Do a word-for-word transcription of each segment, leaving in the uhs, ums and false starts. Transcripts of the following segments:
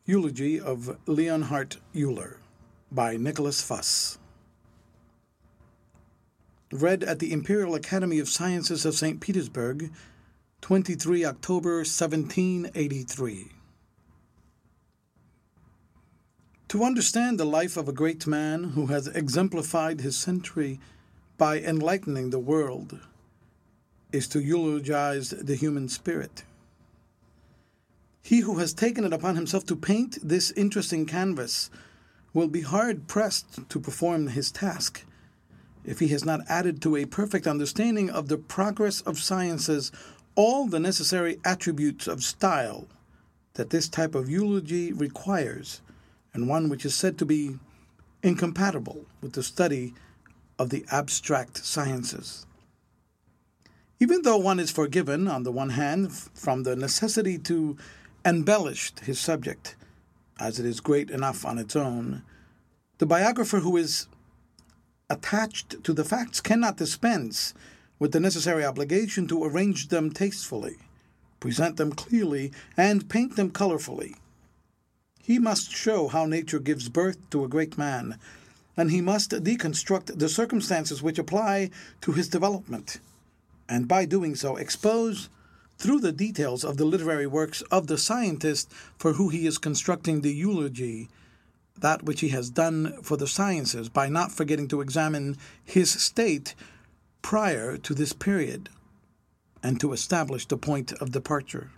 Eulogy of Leonhard Euler by Nicholas Fuss. Read at the Imperial Academy of Sciences of Saint Petersburg, the twenty-third of October, seventeen eighty-three. To understand the life of a great man who has exemplified his century by enlightening the world is to eulogize the human spirit. He who has taken it upon himself to paint this interesting canvas will be hard-pressed to perform his task if he has not added to a perfect understanding of the progress of sciences all the necessary attributes of style that this type of eulogy requires, and one which is said to be incompatible with the study of the abstract sciences. Even though one is forgiven, on the one hand, from the necessity to embellish his subject, as it is great enough on its own, the biographer who is attached to the facts cannot dispense with the necessary obligation to arrange them tastefully, present them clearly, and paint them colorfully. He must show how nature gives birth to a great man, and he must deconstruct the circumstances which apply to his development, and by doing so expose, through the details of the literary works of the scientist for whom he is constructing the eulogy, that which he has done for the sciences by not forgetting to examine his state prior to this period and to establish the point of departure.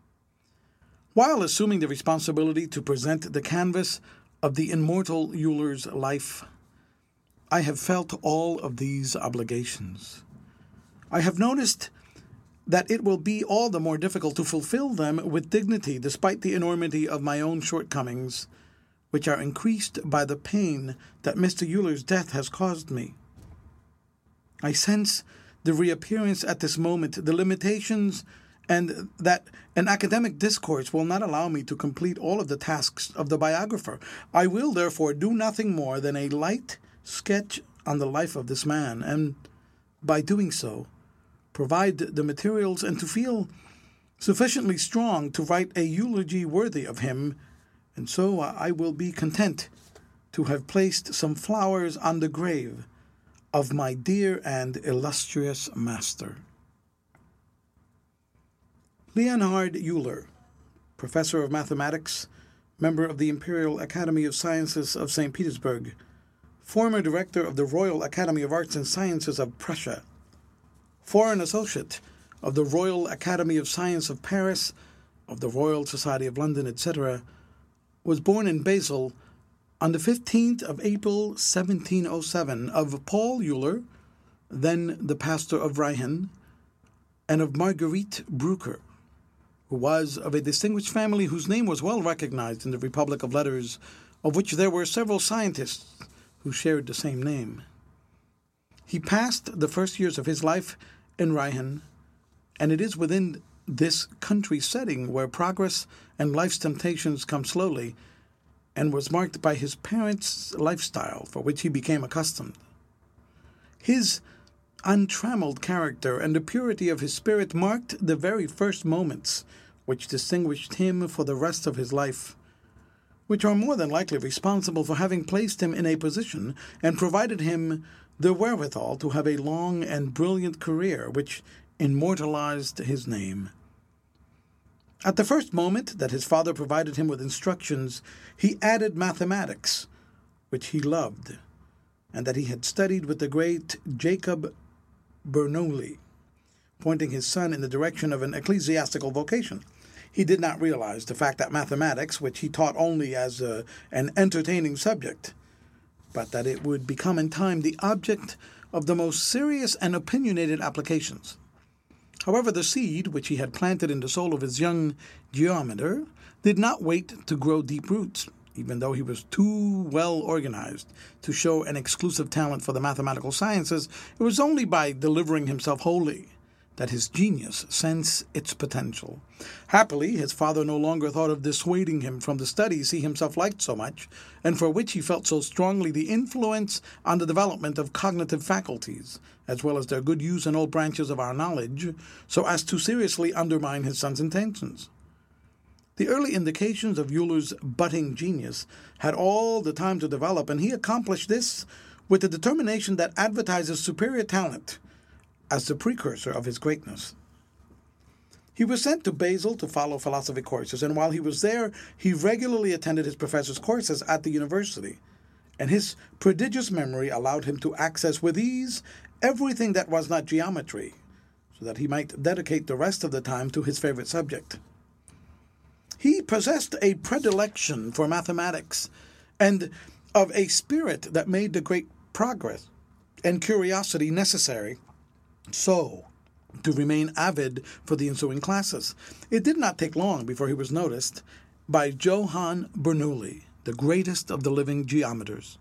While assuming the responsibility to present the canvas of the immortal Euler's life, I have felt all of these obligations. I have noticed that it will be all the more difficult to fulfill them with dignity despite the enormity of my own shortcomings, which are increased by the pain that Mister Euler's death has caused me. I sense the reappearance at this moment, the limitations, and that an academic discourse will not allow me to complete all of the tasks of the biographer. I will, therefore, do nothing more than a light sketch on the life of this man, and by doing so, provide the materials and to feel sufficiently strong to write a eulogy worthy of him, and so I will be content to have placed some flowers on the grave of my dear and illustrious master. Leonhard Euler, professor of mathematics, member of the Imperial Academy of Sciences of Saint Petersburg, former director of the Royal Academy of Arts and Sciences of Prussia, foreign associate of the Royal Academy of Science of Paris, of the Royal Society of London, et cetera, was born in Basel on the fifteenth of April, seventeen oh seven, of Paul Euler, then the pastor of Reihen, and of Marguerite Brucker, who was of a distinguished family whose name was well recognized in the Republic of Letters, of which there were several scientists who shared the same name. He passed the first years of his life in Reihen, and it is within this country setting where progress and life's temptations come slowly, and was marked by his parents' lifestyle for which he became accustomed. His untrammeled character and the purity of his spirit marked the very first moments which distinguished him for the rest of his life, which are more than likely responsible for having placed him in a position and provided him the wherewithal to have a long and brilliant career which immortalized his name. At the first moment that his father provided him with instructions, he added mathematics, which he loved, and that he had studied with the great Jacob Bernoulli, pointing his son in the direction of an ecclesiastical vocation. He did not realize the fact that mathematics, which he taught only as a, an entertaining subject, but that it would become in time the object of the most serious and opinionated applications. However, the seed which he had planted in the soul of his young geometer did not wait to grow deep roots, even though he was too well organized to show an exclusive talent for the mathematical sciences. It was only by delivering himself wholly that his genius sensed its potential. Happily, his father no longer thought of dissuading him from the studies he himself liked so much, and for which he felt so strongly the influence on the development of cognitive faculties, as well as their good use in all branches of our knowledge, so as to seriously undermine his son's intentions. The early indications of Euler's budding genius had all the time to develop, and he accomplished this with the determination that advertises superior talent as the precursor of his greatness. He was sent to Basel to follow philosophy courses, and while he was there, he regularly attended his professor's courses at the university, and his prodigious memory allowed him to access with ease everything that was not geometry, so that he might dedicate the rest of the time to his favorite subject. He possessed a predilection for mathematics and of a spirit that made the great progress and curiosity necessary so to remain avid for the ensuing classes. It did not take long before he was noticed by Johann Bernoulli, the greatest of the living geometers.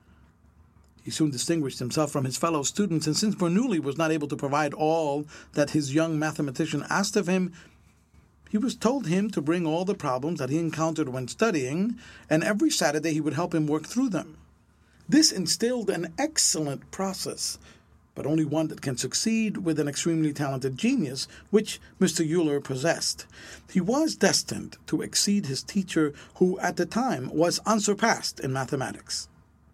He soon distinguished himself from his fellow students, and since Bernoulli was not able to provide all that his young mathematician asked of him, he was told him to bring all the problems that he encountered when studying, and every Saturday he would help him work through them. This instilled an excellent process, but only one that can succeed with an extremely talented genius, which Mister Euler possessed. He was destined to exceed his teacher, who at the time was unsurpassed in mathematics.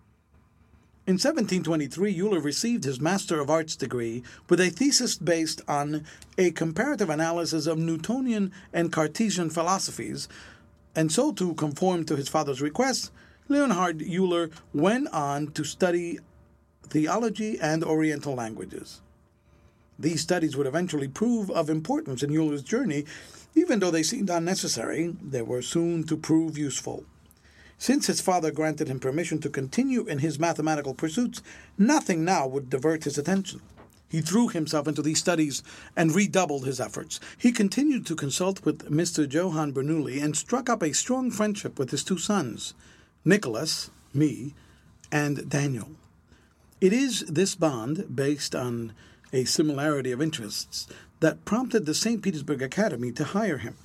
In seventeen twenty-three, Euler received his Master of Arts degree with a thesis based on a comparative analysis of Newtonian and Cartesian philosophies, and so to conform to his father's request, Leonhard Euler went on to study theology and Oriental languages. These studies would eventually prove of importance in Euler's journey. Even though they seemed unnecessary, they were soon to prove useful. Since his father granted him permission to continue in his mathematical pursuits, nothing now would divert his attention. He threw himself into these studies and redoubled his efforts. He continued to consult with Mister Johann Bernoulli and struck up a strong friendship with his two sons, Nicholas, me, and Daniel. It is this bond, based on a similarity of interests, that prompted the Saint Petersburg Academy to hire him.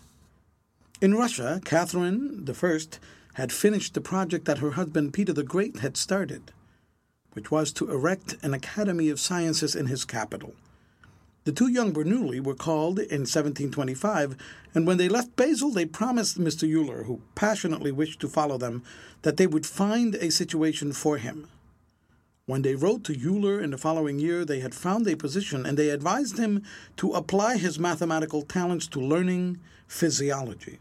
In Russia, Catherine the First had finished the project that her husband Peter the Great had started, which was to erect an Academy of Sciences in his capital. The two young Bernoulli were called in seventeen twenty-five, and when they left Basel, they promised Mister Euler, who passionately wished to follow them, that they would find a situation for him. When they wrote to Euler in the following year, they had found a position, and they advised him to apply his mathematical talents to learning physiology.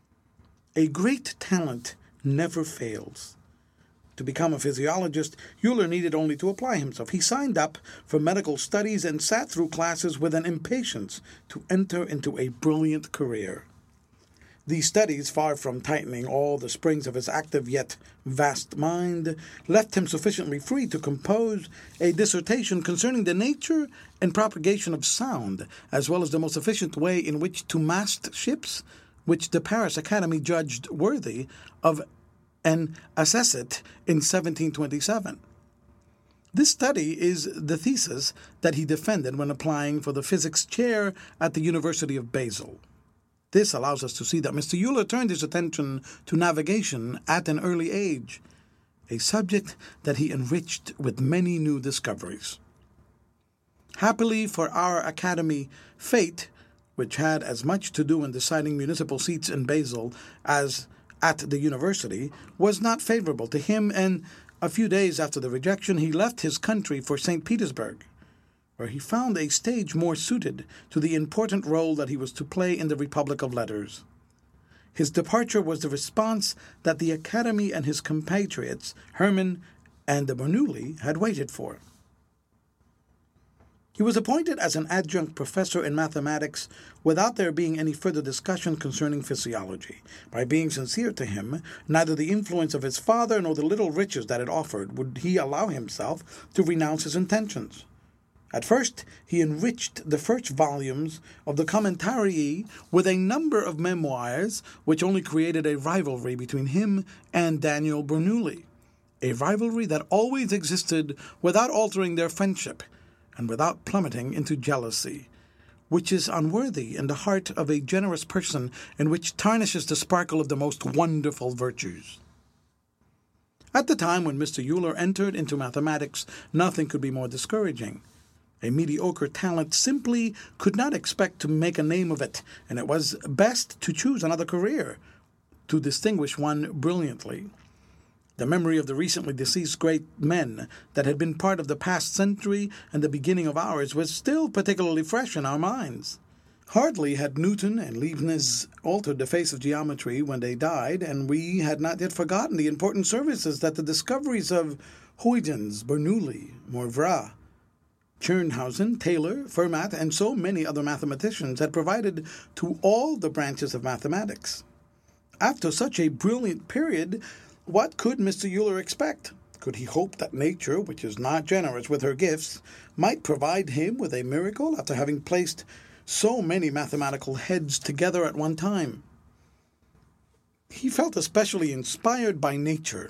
A great talent never fails. To become a physiologist, Euler needed only to apply himself. He signed up for medical studies and sat through classes with an impatience to enter into a brilliant career. These studies, far from tightening all the springs of his active yet vast mind, left him sufficiently free to compose a dissertation concerning the nature and propagation of sound, as well as the most efficient way in which to mast ships, which the Paris Academy judged worthy of an assessate in seventeen twenty-seven. This study is the thesis that he defended when applying for the physics chair at the University of Basel. This allows us to see that Mister Euler turned his attention to navigation at an early age, a subject that he enriched with many new discoveries. Happily for our academy, fate, which had as much to do in deciding municipal seats in Basel as at the university, was not favorable to him, and a few days after the rejection, he left his country for Saint Petersburg, where he found a stage more suited to the important role that he was to play in the Republic of Letters. His departure was the response that the Academy and his compatriots, Hermann and de Bernoulli, had waited for. He was appointed as an adjunct professor in mathematics without there being any further discussion concerning physiology. By being sincere to him, neither the influence of his father nor the little riches that it offered would he allow himself to renounce his intentions. At first, he enriched the first volumes of the Commentarii with a number of memoirs which only created a rivalry between him and Daniel Bernoulli, a rivalry that always existed without altering their friendship and without plummeting into jealousy, which is unworthy in the heart of a generous person and which tarnishes the sparkle of the most wonderful virtues. At the time when Mister Euler entered into mathematics, nothing could be more discouraging. A mediocre talent simply could not expect to make a name of it, and it was best to choose another career, to distinguish one brilliantly. The memory of the recently deceased great men that had been part of the past century and the beginning of ours was still particularly fresh in our minds. Hardly had Newton and Leibniz altered the face of geometry when they died, and we had not yet forgotten the important services that the discoveries of Huygens, Bernoulli, Moivre, Tschirnhausen, Taylor, Fermat, and so many other mathematicians had provided to all the branches of mathematics. After such a brilliant period, what could Mister Euler expect? Could he hope that nature, which is not generous with her gifts, might provide him with a miracle after having placed so many mathematical heads together at one time? He felt especially inspired by nature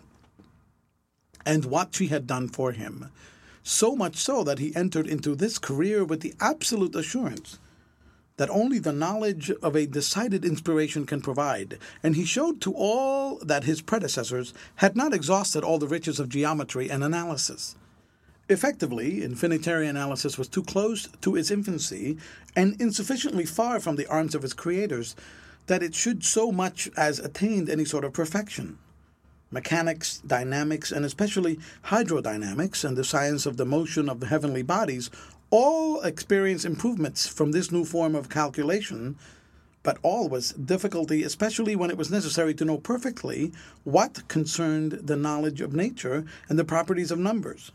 and what she had done for him, so much so that he entered into this career with the absolute assurance that only the knowledge of a decided inspiration can provide, and he showed to all that his predecessors had not exhausted all the riches of geometry and analysis. Effectively, infinitary analysis was too close to its infancy and insufficiently far from the arms of its creators that it should so much as attained any sort of perfection. Mechanics, dynamics, and especially hydrodynamics and the science of the motion of the heavenly bodies all experienced improvements from this new form of calculation, but all was difficulty, especially when it was necessary to know perfectly what concerned the knowledge of nature and the properties of numbers.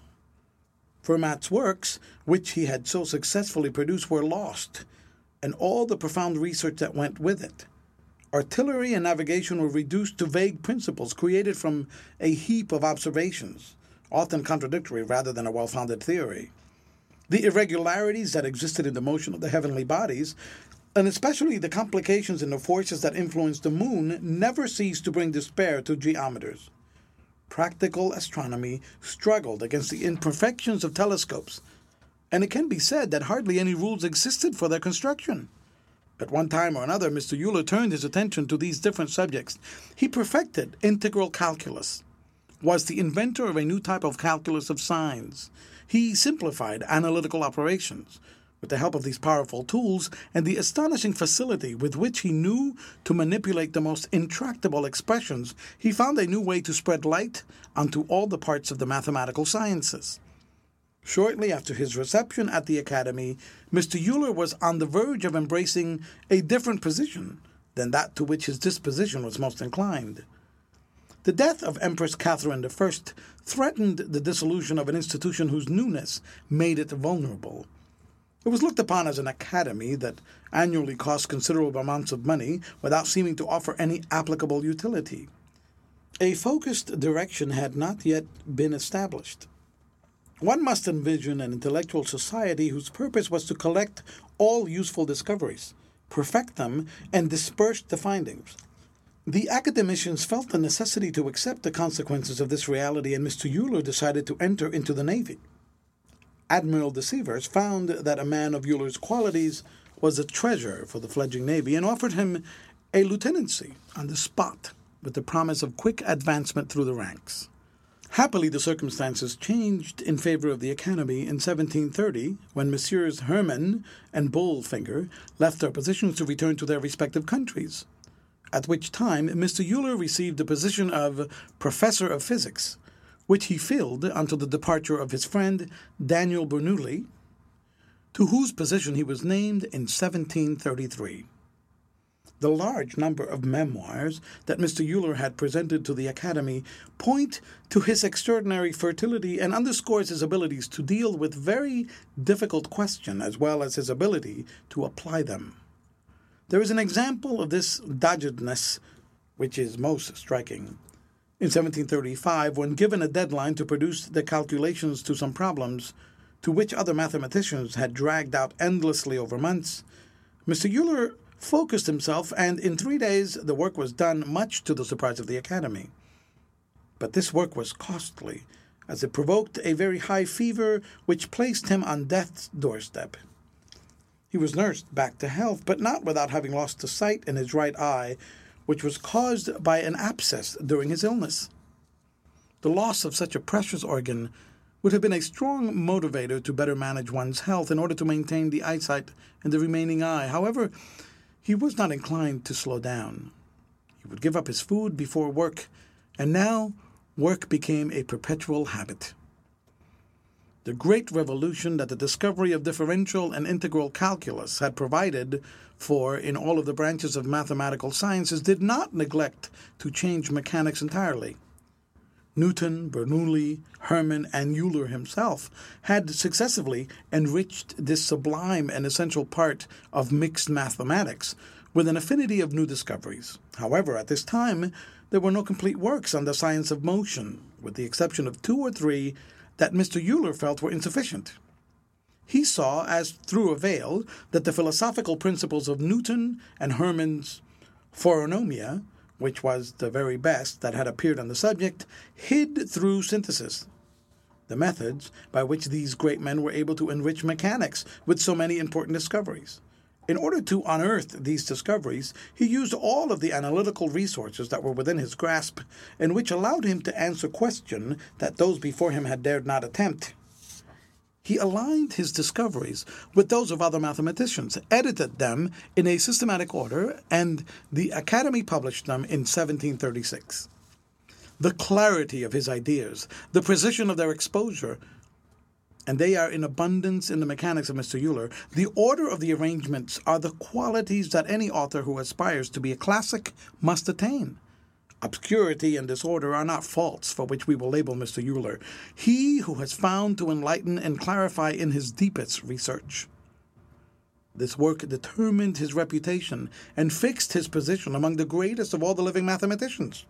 Fermat's works, which he had so successfully produced, were lost, and all the profound research that went with it. Artillery and navigation were reduced to vague principles created from a heap of observations, often contradictory rather than a well-founded theory. The irregularities that existed in the motion of the heavenly bodies, and especially the complications in the forces that influenced the moon, never ceased to bring despair to geometers. Practical astronomy struggled against the imperfections of telescopes, and it can be said that hardly any rules existed for their construction. At one time or another, Mister Euler turned his attention to these different subjects. He perfected integral calculus, was the inventor of a new type of calculus of sines. He simplified analytical operations. With the help of these powerful tools and the astonishing facility with which he knew to manipulate the most intractable expressions, he found a new way to spread light onto all the parts of the mathematical sciences. Shortly after his reception at the Academy, Mister Euler was on the verge of embracing a different position than that to which his disposition was most inclined. The death of Empress Catherine the First threatened the dissolution of an institution whose newness made it vulnerable. It was looked upon as an academy that annually cost considerable amounts of money without seeming to offer any applicable utility. A focused direction had not yet been established. One must envision an intellectual society whose purpose was to collect all useful discoveries, perfect them, and disperse the findings. The academicians felt the necessity to accept the consequences of this reality, and Mister Euler decided to enter into the Navy. Admiral de Sievers found that a man of Euler's qualities was a treasure for the fledgling Navy and offered him a lieutenancy on the spot with the promise of quick advancement through the ranks. Happily, the circumstances changed in favor of the Academy in seventeen thirty, when Messrs. Hermann and Bulfinger left their positions to return to their respective countries, at which time Mister Euler received the position of Professor of Physics, which he filled until the departure of his friend Daniel Bernoulli, to whose position he was named in seventeen thirty-three. The large number of memoirs that Mister Euler had presented to the Academy point to his extraordinary fertility and underscores his abilities to deal with very difficult questions as well as his ability to apply them. There is an example of this doggedness which is most striking. In seventeen thirty-five, when given a deadline to produce the calculations to some problems to which other mathematicians had dragged out endlessly over months, Mister Euler focused himself, and in three days the work was done, much to the surprise of the Academy. But this work was costly, as it provoked a very high fever which placed him on death's doorstep. He was nursed back to health, but not without having lost the sight in his right eye, which was caused by an abscess during his illness. The loss of such a precious organ would have been a strong motivator to better manage one's health in order to maintain the eyesight in the remaining eye. However, he was not inclined to slow down. He would give up his food before work, and now work became a perpetual habit. The great revolution that the discovery of differential and integral calculus had provided for in all of the branches of mathematical sciences did not neglect to change mechanics entirely. Newton, Bernoulli, Hermann, and Euler himself had successively enriched this sublime and essential part of mixed mathematics with an affinity of new discoveries. However, at this time, there were no complete works on the science of motion, with the exception of two or three that Mister Euler felt were insufficient. He saw, as through a veil, that the philosophical principles of Newton and Hermann's Phoronomia, which was the very best that had appeared on the subject, hid through synthesis the methods by which these great men were able to enrich mechanics with so many important discoveries. In order to unearth these discoveries, he used all of the analytical resources that were within his grasp, and which allowed him to answer questions that those before him had dared not attempt. He aligned his discoveries with those of other mathematicians, edited them in a systematic order, and the Academy published them in seventeen thirty-six. The clarity of his ideas, the precision of their exposure, and they are in abundance in the mechanics of Mister Euler, the order of the arrangements are the qualities that any author who aspires to be a classic must attain. Obscurity and disorder are not faults for which we will label Mister Euler, he who has found to enlighten and clarify in his deepest research. This work determined his reputation and fixed his position among the greatest of all the living mathematicians.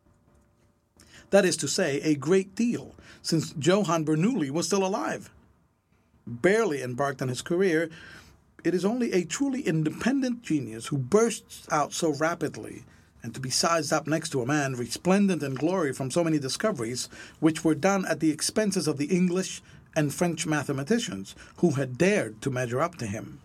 That is to say, a great deal, since Johann Bernoulli was still alive. Barely embarked on his career, it is only a truly independent genius who bursts out so rapidly, and to be sized up next to a man resplendent in glory from so many discoveries, which were done at the expenses of the English and French mathematicians who had dared to measure up to him.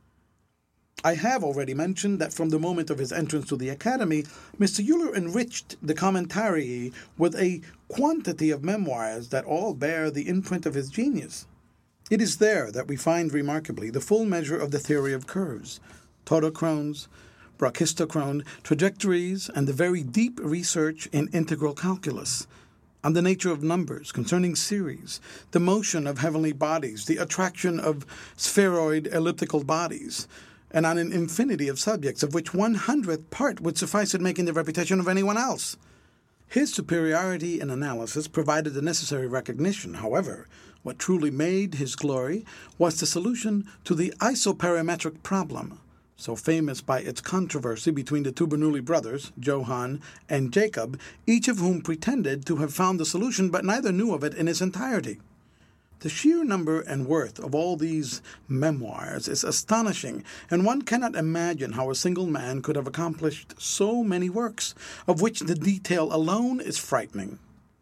I have already mentioned that from the moment of his entrance to the Academy, Mister Euler enriched the Commentarii with a quantity of memoirs that all bear the imprint of his genius. It is there that we find remarkably the full measure of the theory of curves, tautochrones, brachistochrone, trajectories, and the very deep research in integral calculus, on the nature of numbers, concerning series, the motion of heavenly bodies, the attraction of spheroid elliptical bodies, and on an infinity of subjects, of which one hundredth part would suffice in making the reputation of anyone else. His superiority in analysis provided the necessary recognition. However, what truly made his glory was the solution to the isoperimetric problem, so famous by its controversy between the two Bernoulli brothers, Johann and Jacob, each of whom pretended to have found the solution, but neither knew of it in its entirety. The sheer number and worth of all these memoirs is astonishing, and one cannot imagine how a single man could have accomplished so many works, of which the detail alone is frightening.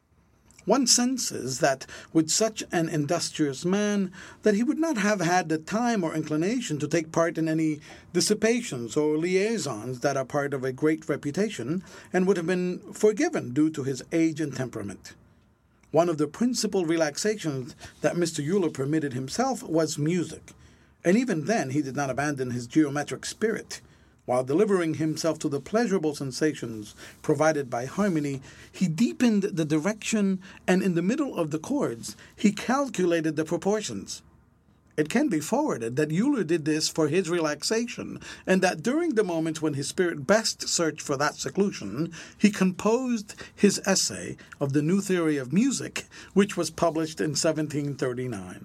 One senses that with such an industrious man, that he would not have had the time or inclination to take part in any dissipations or liaisons that are part of a great reputation, and would have been forgiven due to his age and temperament. One of the principal relaxations that Mister Euler permitted himself was music, and even then he did not abandon his geometric spirit. While delivering himself to the pleasurable sensations provided by harmony, he deepened the direction, and in the middle of the chords he calculated the proportions. It can be forwarded that Euler did this for his relaxation, and that during the moments when his spirit best searched for that seclusion, he composed his essay of the New Theory of Music, which was published in seventeen thirty-nine.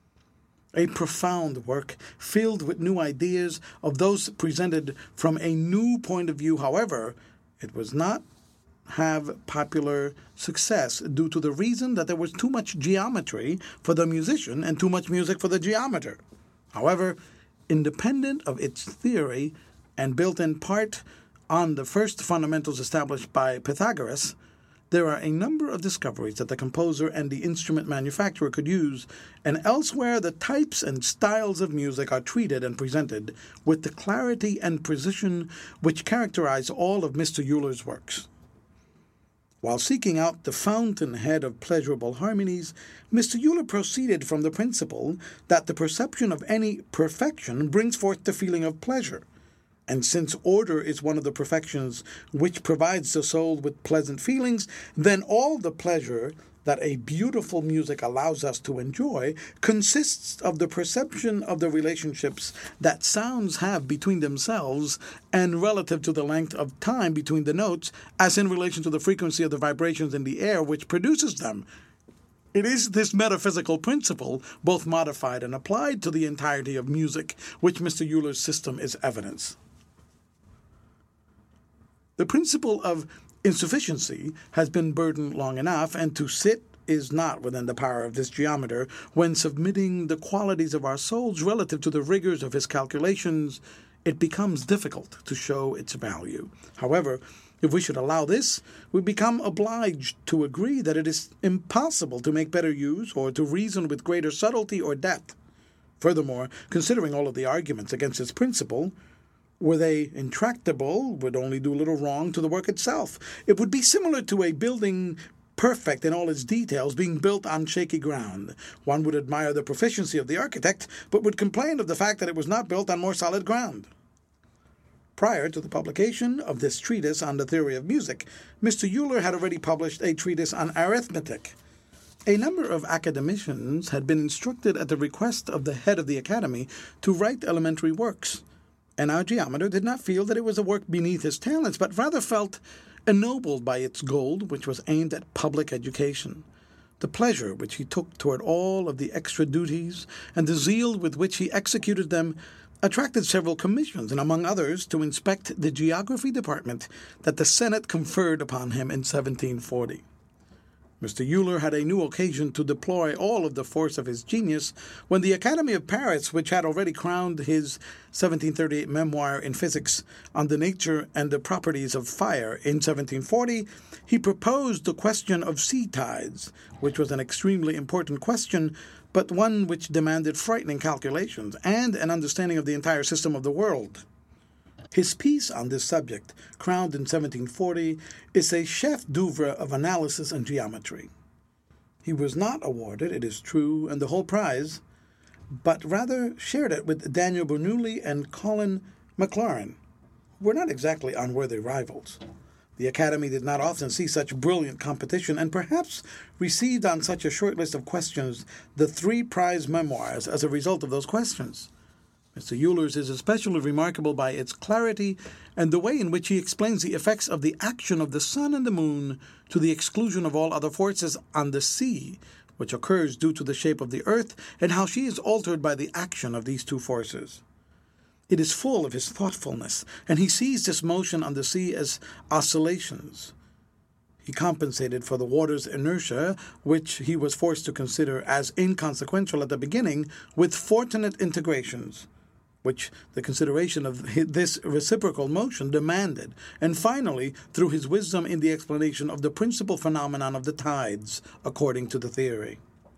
A profound work, filled with new ideas of those presented from a new point of view. However, it was not have popular success due to the reason that there was too much geometry for the musician and too much music for the geometer. However, independent of its theory and built in part on the first fundamentals established by Pythagoras, there are a number of discoveries that the composer and the instrument manufacturer could use, and elsewhere the types and styles of music are treated and presented with the clarity and precision which characterize all of Mister Euler's works. While seeking out the fountainhead of pleasurable harmonies, Mister Euler proceeded from the principle that the perception of any perfection brings forth the feeling of pleasure. And since order is one of the perfections which provides the soul with pleasant feelings, then all the pleasure that a beautiful music allows us to enjoy consists of the perception of the relationships that sounds have between themselves and relative to the length of time between the notes, as in relation to the frequency of the vibrations in the air which produces them. It is this metaphysical principle, both modified and applied to the entirety of music, which Mister Euler's system is evidence. The principle of insufficiency has been burdened long enough, and to sit is not within the power of this geometer when submitting the qualities of our souls relative to the rigors of his calculations. It becomes difficult to show its value. However, if we should allow this, we become obliged to agree that it is impossible to make better use or to reason with greater subtlety or depth. Furthermore, considering all of the arguments against its principle, were they intractable, would only do little wrong to the work itself. It would be similar to a building perfect in all its details being built on shaky ground. One would admire the proficiency of the architect, but would complain of the fact that it was not built on more solid ground. Prior to the publication of this treatise on the theory of music, Mister Euler had already published a treatise on arithmetic. A number of academicians had been instructed at the request of the head of the academy to write elementary works, and our geometer did not feel that it was a work beneath his talents, but rather felt ennobled by its goal, which was aimed at public education. The pleasure which he took toward all of the extra duties, and the zeal with which he executed them, attracted several commissions, and among others to inspect the geography department that the Senate conferred upon him in seventeen forty. Mister Euler had a new occasion to deploy all of the force of his genius when the Academy of Paris, which had already crowned his seventeen thirty-eight memoir in physics on the nature and the properties of fire in seventeen forty, he proposed the question of sea tides, which was an extremely important question, but one which demanded frightening calculations and an understanding of the entire system of the world. His piece on this subject, crowned in seventeen forty, is a chef d'oeuvre of analysis and geometry. He was not awarded, it is true, and the whole prize, but rather shared it with Daniel Bernoulli and Colin Maclaurin, who were not exactly unworthy rivals. The Academy did not often see such brilliant competition, and perhaps received on such a short list of questions the three prize memoirs as a result of those questions. Mister Euler's is especially remarkable by its clarity and the way in which he explains the effects of the action of the sun and the moon to the exclusion of all other forces on the sea, which occurs due to the shape of the earth, and how she is altered by the action of these two forces. It is full of his thoughtfulness, and he sees this motion on the sea as oscillations. He compensated for the water's inertia, which he was forced to consider as inconsequential at the beginning, with fortunate integrations, which the consideration of this reciprocal motion demanded, and finally, through his wisdom in the explanation of the principal phenomenon of the tides, according to the theory.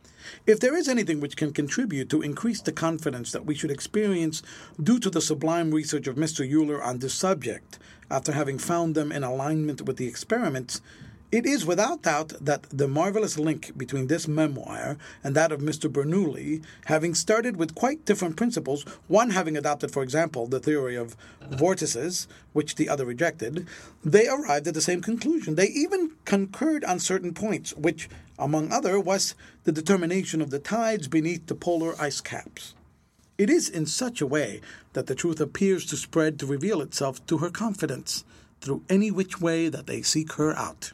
If there is anything which can contribute to increase the confidence that we should experience due to the sublime research of Mister Euler on this subject, after having found them in alignment with the experiments, it is without doubt that the marvelous link between this memoir and that of Mister Bernoulli, having started with quite different principles, one having adopted, for example, the theory of vortices, which the other rejected, they arrived at the same conclusion. They even concurred on certain points, which, among other, was the determination of the tides beneath the polar ice caps. It is in such a way that the truth appears to spread to reveal itself to her confidence, through any which way that they seek her out.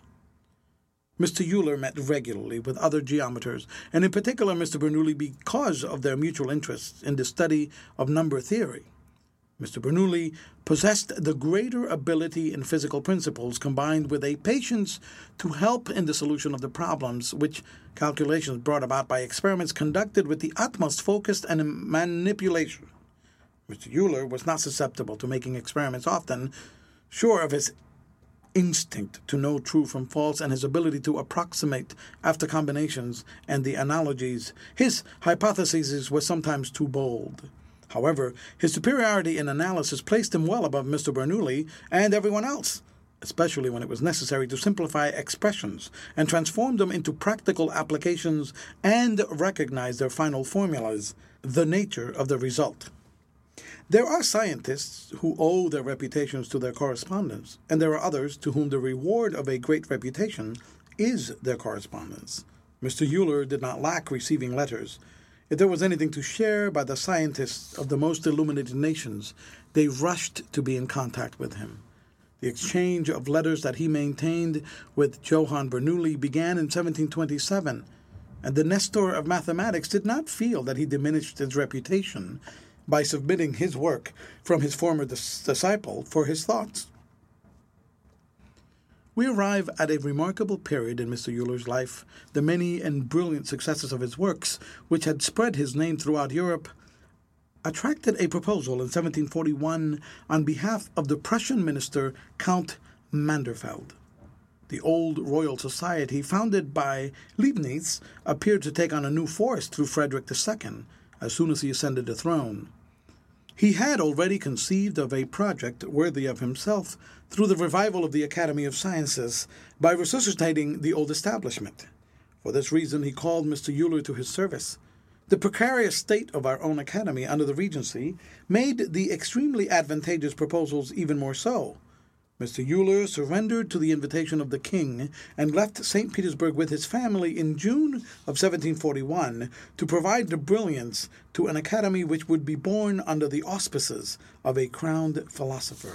Mister Euler met regularly with other geometers, and in particular Mister Bernoulli, because of their mutual interests in the study of number theory. Mister Bernoulli possessed the greater ability in physical principles combined with a patience to help in the solution of the problems which calculations brought about by experiments conducted with the utmost focus and manipulation. Mister Euler was not susceptible to making experiments often, sure of his instinct to know true from false and his ability to approximate after combinations and the analogies. His hypotheses were sometimes too bold. However, his superiority in analysis placed him well above Mister Bernoulli and everyone else, especially when it was necessary to simplify expressions and transform them into practical applications and recognize their final formulas, the nature of the result. There are scientists who owe their reputations to their correspondence, and there are others to whom the reward of a great reputation is their correspondence. Mister Euler did not lack receiving letters. If there was anything to share by the scientists of the most illuminated nations, they rushed to be in contact with him. The exchange of letters that he maintained with Johann Bernoulli began in seventeen twenty-seven, and the Nestor of mathematics did not feel that he diminished his reputation by submitting his work from his former dis- disciple for his thoughts. We arrive at a remarkable period in Mister Euler's life. The many and brilliant successes of his works, which had spread his name throughout Europe, attracted a proposal in seventeen forty-one on behalf of the Prussian minister Count Manderfeld. The old Royal Society, founded by Leibniz, appeared to take on a new force through Frederick the Second, as soon as he ascended the throne. He had already conceived of a project worthy of himself through the revival of the Academy of Sciences by resuscitating the old establishment. For this reason, he called Mister Euler to his service. The precarious state of our own academy under the Regency made the extremely advantageous proposals even more so. Mister Euler surrendered to the invitation of the king and left Saint Petersburg with his family in June of seventeen forty-one to provide the brilliance to an academy which would be born under the auspices of a crowned philosopher.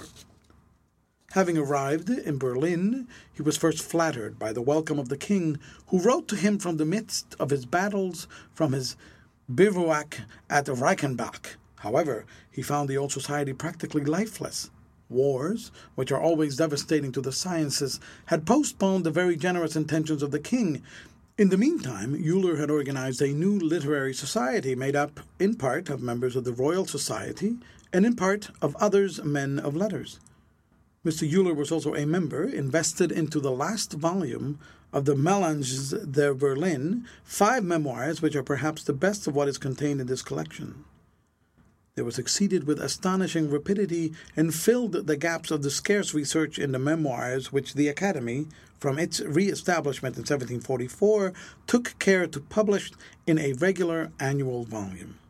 Having arrived in Berlin, he was first flattered by the welcome of the king, who wrote to him from the midst of his battles from his bivouac at Reichenbach. However, he found the old society practically lifeless. Wars, which are always devastating to the sciences, had postponed the very generous intentions of the king. In the meantime, Euler had organized a new literary society made up, in part, of members of the Royal Society and in part of others men of letters. Mister Euler was also a member, invested into the last volume of the Melanges der Berlin, five memoirs which are perhaps the best of what is contained in this collection. They were succeeded with astonishing rapidity and filled the gaps of the scarce research in the memoirs which the Academy, from its re-establishment in seventeen forty-four, took care to publish in a regular annual volume.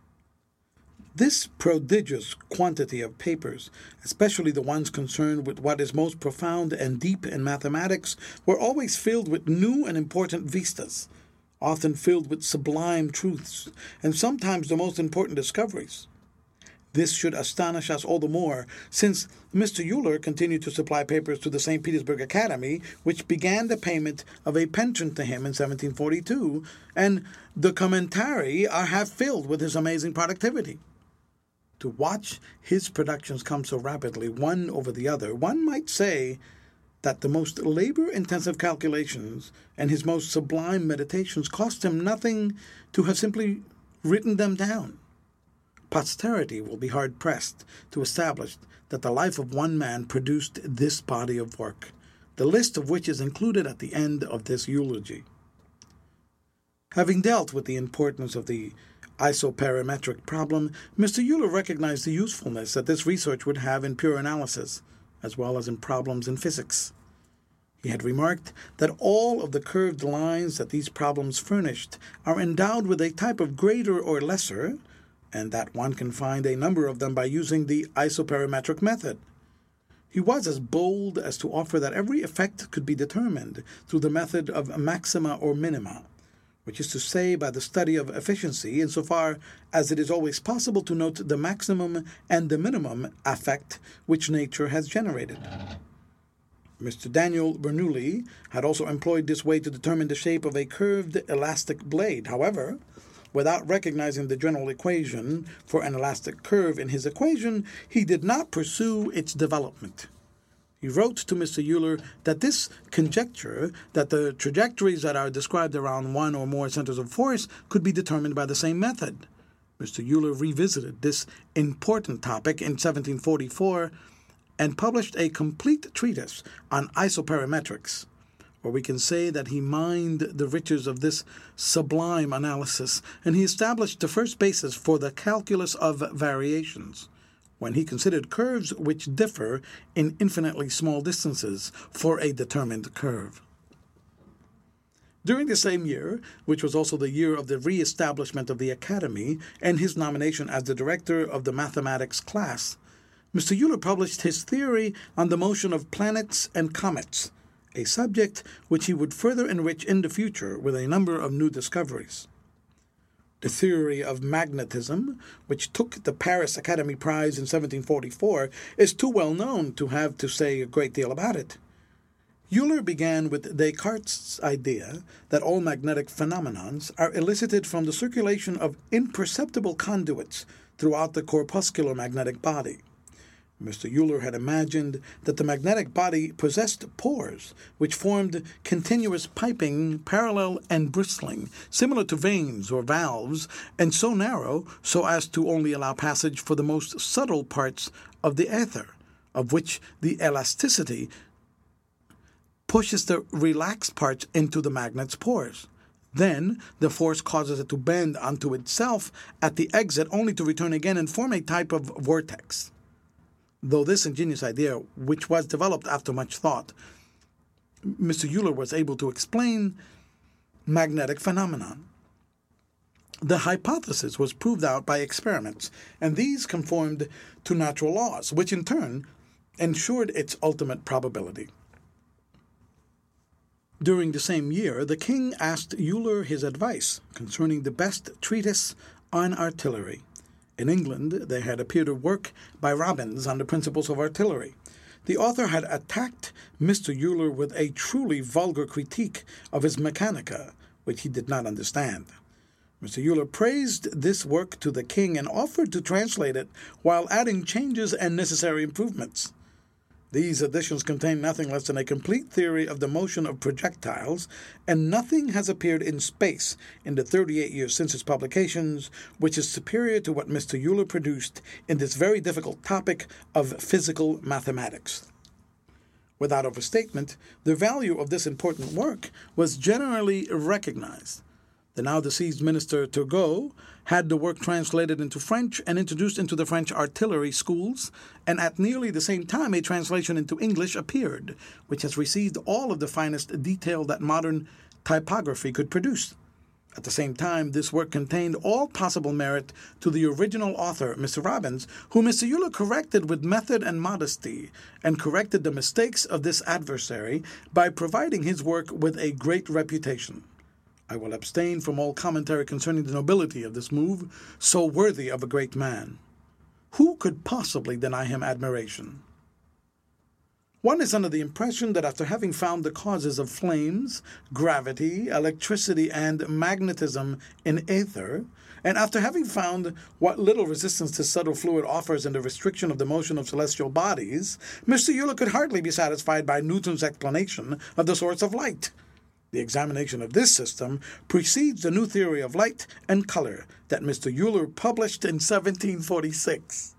This prodigious quantity of papers, especially the ones concerned with what is most profound and deep in mathematics, were always filled with new and important vistas, often filled with sublime truths, and sometimes the most important discoveries. This should astonish us all the more, since Mister Euler continued to supply papers to the Saint Petersburg Academy, which began the payment of a pension to him in seventeen forty-two, and the commentary are half filled with his amazing productivity. To watch his productions come so rapidly, one over the other, one might say that the most labor-intensive calculations and his most sublime meditations cost him nothing to have simply written them down. Posterity will be hard-pressed to establish that the life of one man produced this body of work, the list of which is included at the end of this eulogy. Having dealt with the importance of the isoperimetric problem, Mister Euler recognized the usefulness that this research would have in pure analysis, as well as in problems in physics. He had remarked that all of the curved lines that these problems furnished are endowed with a type of greater or lesser, and that one can find a number of them by using the isoperimetric method. He was as bold as to offer that every effect could be determined through the method of maxima or minima, which is to say by the study of efficiency insofar as it is always possible to note the maximum and the minimum effect which nature has generated. Mister Daniel Bernoulli had also employed this way to determine the shape of a curved elastic blade. However, without recognizing the general equation for an elastic curve in his equation, he did not pursue its development. He wrote to Mister Euler that this conjecture, that the trajectories that are described around one or more centers of force could be determined by the same method. Mister Euler revisited this important topic in seventeen forty-four and published a complete treatise on isoperimetrics, where we can say that he mined the riches of this sublime analysis, and he established the first basis for the calculus of variations, when he considered curves which differ in infinitely small distances for a determined curve. During the same year, which was also the year of the re-establishment of the Academy and his nomination as the director of the mathematics class, Mister Euler published his theory on the motion of planets and comets, a subject which he would further enrich in the future with a number of new discoveries. The theory of magnetism, which took the Paris Academy Prize in seventeen forty-four, is too well known to have to say a great deal about it. Euler began with Descartes' idea that all magnetic phenomenons are elicited from the circulation of imperceptible conduits throughout the corpuscular magnetic body. Mister Euler had imagined that the magnetic body possessed pores, which formed continuous piping, parallel and bristling, similar to veins or valves, and so narrow so as to only allow passage for the most subtle parts of the ether, of which the elasticity pushes the relaxed parts into the magnet's pores. Then the force causes it to bend onto itself at the exit, only to return again and form a type of vortex. Though this ingenious idea, which was developed after much thought, Mister Euler was able to explain magnetic phenomenon. The hypothesis was proved out by experiments, and these conformed to natural laws, which in turn ensured its ultimate probability. During the same year, the king asked Euler his advice concerning the best treatise on artillery. In England, there had appeared a work by Robbins on the principles of artillery. The author had attacked Mister Euler with a truly vulgar critique of his Mechanica, which he did not understand. Mister Euler praised this work to the king and offered to translate it while adding changes and necessary improvements. These additions contain nothing less than a complete theory of the motion of projectiles, and nothing has appeared in space in the thirty-eight years since its publications, which is superior to what Mister Euler produced in this very difficult topic of physical mathematics. Without overstatement, the value of this important work was generally recognized. The now deceased Minister Turgot had the work translated into French and introduced into the French artillery schools, and at nearly the same time a translation into English appeared, which has received all of the finest detail that modern typography could produce. At the same time, this work contained all possible merit to the original author, Mister Robbins, whom Mister Euler corrected with method and modesty, and corrected the mistakes of this adversary by providing his work with a great reputation. I will abstain from all commentary concerning the nobility of this move, so worthy of a great man. Who could possibly deny him admiration? One is under the impression that after having found the causes of flames, gravity, electricity, and magnetism in ether, and after having found what little resistance this subtle fluid offers in the restriction of the motion of celestial bodies, Mister Euler could hardly be satisfied by Newton's explanation of the source of light. The examination of this system precedes the new theory of light and color that Mister Euler published in seventeen forty-six.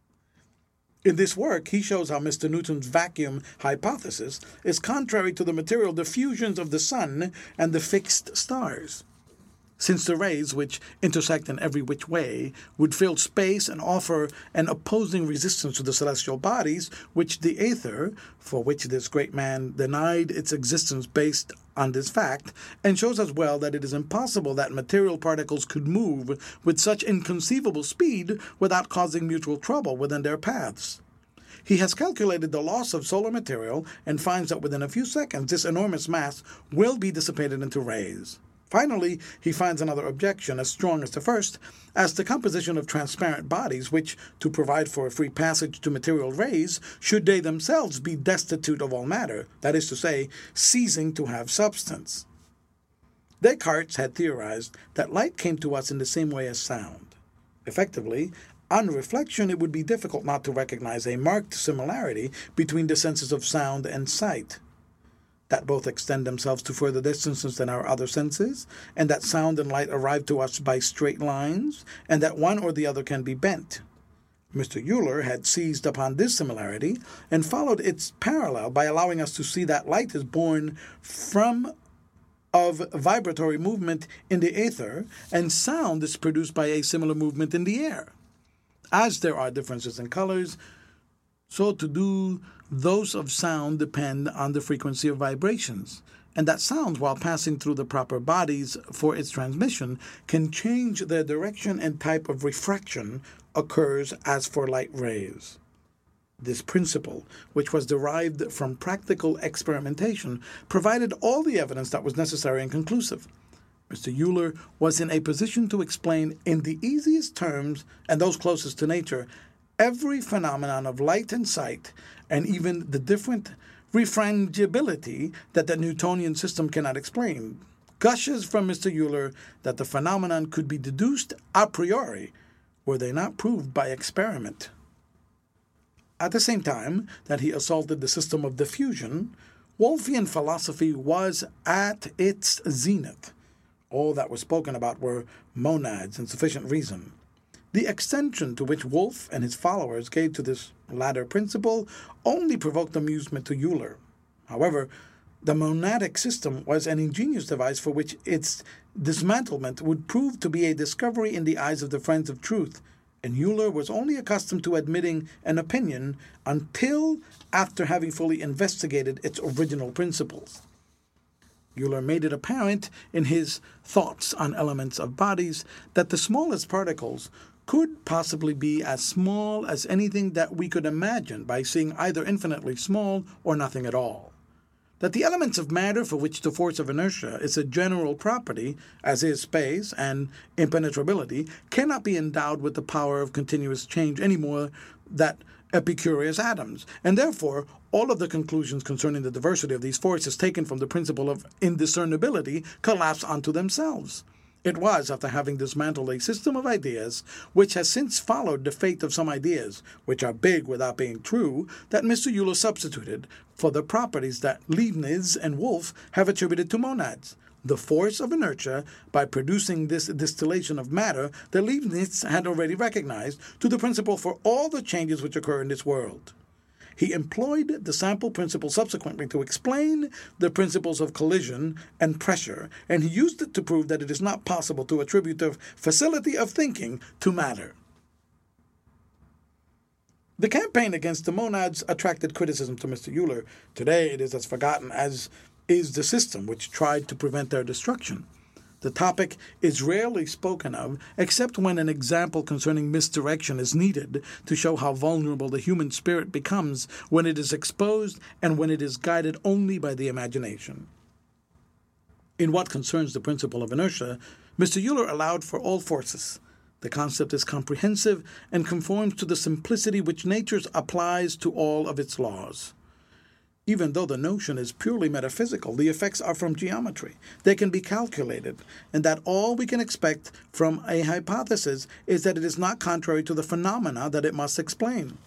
In this work, he shows how Mister Newton's vacuum hypothesis is contrary to the material diffusions of the sun and the fixed stars. Since the rays, which intersect in every which way, would fill space and offer an opposing resistance to the celestial bodies, which the aether, for which this great man denied its existence based on this fact, and shows as well that it is impossible that material particles could move with such inconceivable speed without causing mutual trouble within their paths. He has calculated the loss of solar material and finds that within a few seconds this enormous mass will be dissipated into rays. Finally, he finds another objection, as strong as the first, as the composition of transparent bodies, which, to provide for a free passage to material rays, should they themselves be destitute of all matter, that is to say, ceasing to have substance. Descartes had theorized that light came to us in the same way as sound. Effectively, on reflection, it would be difficult not to recognize a marked similarity between the senses of sound and sight, that both extend themselves to further distances than our other senses, and that sound and light arrive to us by straight lines, and that one or the other can be bent. Mister Euler had seized upon this similarity and followed its parallel by allowing us to see that light is born from of vibratory movement in the ether, and sound is produced by a similar movement in the air. As there are differences in colors, so to do those of sound depend on the frequency of vibrations, and that sounds, while passing through the proper bodies for its transmission, can change their direction and type of refraction occurs as for light rays. This principle, which was derived from practical experimentation, provided all the evidence that was necessary and conclusive. Mister Euler was in a position to explain in the easiest terms, and those closest to nature, every phenomenon of light and sight, and even the different refrangibility that the Newtonian system cannot explain. Gushes from Mister Euler that the phenomenon could be deduced a priori, were they not proved by experiment. At the same time that he assaulted the system of diffusion, Wolffian philosophy was at its zenith. All that was spoken about were monads and sufficient reason. The extension to which Wolff and his followers gave to this latter principle only provoked amusement to Euler. However, the monadic system was an ingenious device for which its dismantlement would prove to be a discovery in the eyes of the friends of truth, and Euler was only accustomed to admitting an opinion until after having fully investigated its original principles. Euler made it apparent in his thoughts on elements of bodies that the smallest particles could possibly be as small as anything that we could imagine by seeing either infinitely small or nothing at all. That the elements of matter for which the force of inertia is a general property, as is space and impenetrability, cannot be endowed with the power of continuous change any more than Epicurus' atoms, and therefore all of the conclusions concerning the diversity of these forces taken from the principle of indiscernibility collapse onto themselves. It was after having dismantled a system of ideas, which has since followed the fate of some ideas, which are big without being true, that Mister Euler substituted for the properties that Leibniz and Wolff have attributed to monads. The force of inertia, by producing this distillation of matter that Leibniz had already recognized, to the principle for all the changes which occur in this world. He employed the sample principle subsequently to explain the principles of collision and pressure, and he used it to prove that it is not possible to attribute the facility of thinking to matter. The campaign against the monads attracted criticism to Mister Euler. Today it is as forgotten as is the system which tried to prevent their destruction. The topic is rarely spoken of, except when an example concerning misdirection is needed to show how vulnerable the human spirit becomes when it is exposed and when it is guided only by the imagination. In what concerns the principle of inertia, Mister Euler allowed for all forces. The concept is comprehensive and conforms to the simplicity which nature applies to all of its laws. Even though the notion is purely metaphysical, the effects are from geometry. They can be calculated, and that all we can expect from a hypothesis is that it is not contrary to the phenomena that it must explain.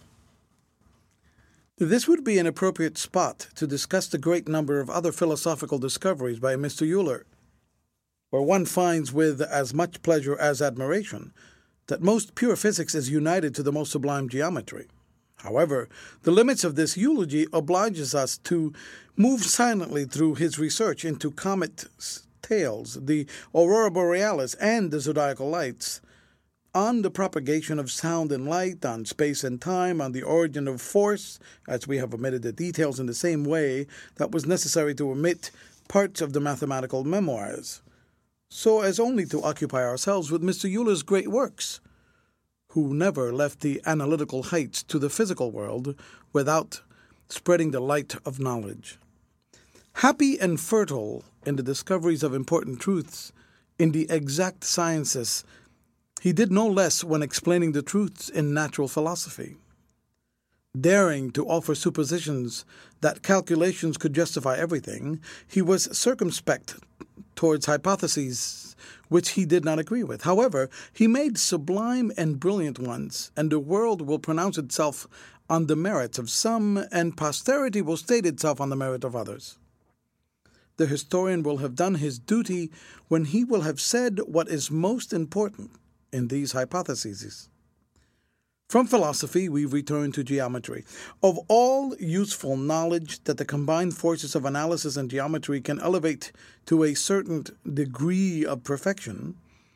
This would be an appropriate spot to discuss the great number of other philosophical discoveries by Mister Euler, where one finds with as much pleasure as admiration that most pure physics is united to the most sublime geometry. However, the limits of this eulogy obliges us to move silently through his research into comet tails, the aurora borealis, and the zodiacal lights, on the propagation of sound and light, on space and time, on the origin of force, as we have omitted the details in the same way that was necessary to omit parts of the mathematical memoirs, so as only to occupy ourselves with Mister Euler's great works, who never left the analytical heights to the physical world without spreading the light of knowledge. Happy and fertile in the discoveries of important truths in the exact sciences, he did no less when explaining the truths in natural philosophy. Daring to offer suppositions that calculations could justify everything, he was circumspect towards hypotheses which he did not agree with. However, he made sublime and brilliant ones, and the world will pronounce itself on the merits of some, and posterity will state itself on the merit of others. The historian will have done his duty when he will have said what is most important in these hypotheses. From philosophy, we return to geometry. Of all useful knowledge that the combined forces of analysis and geometry can elevate to a certain degree of perfection,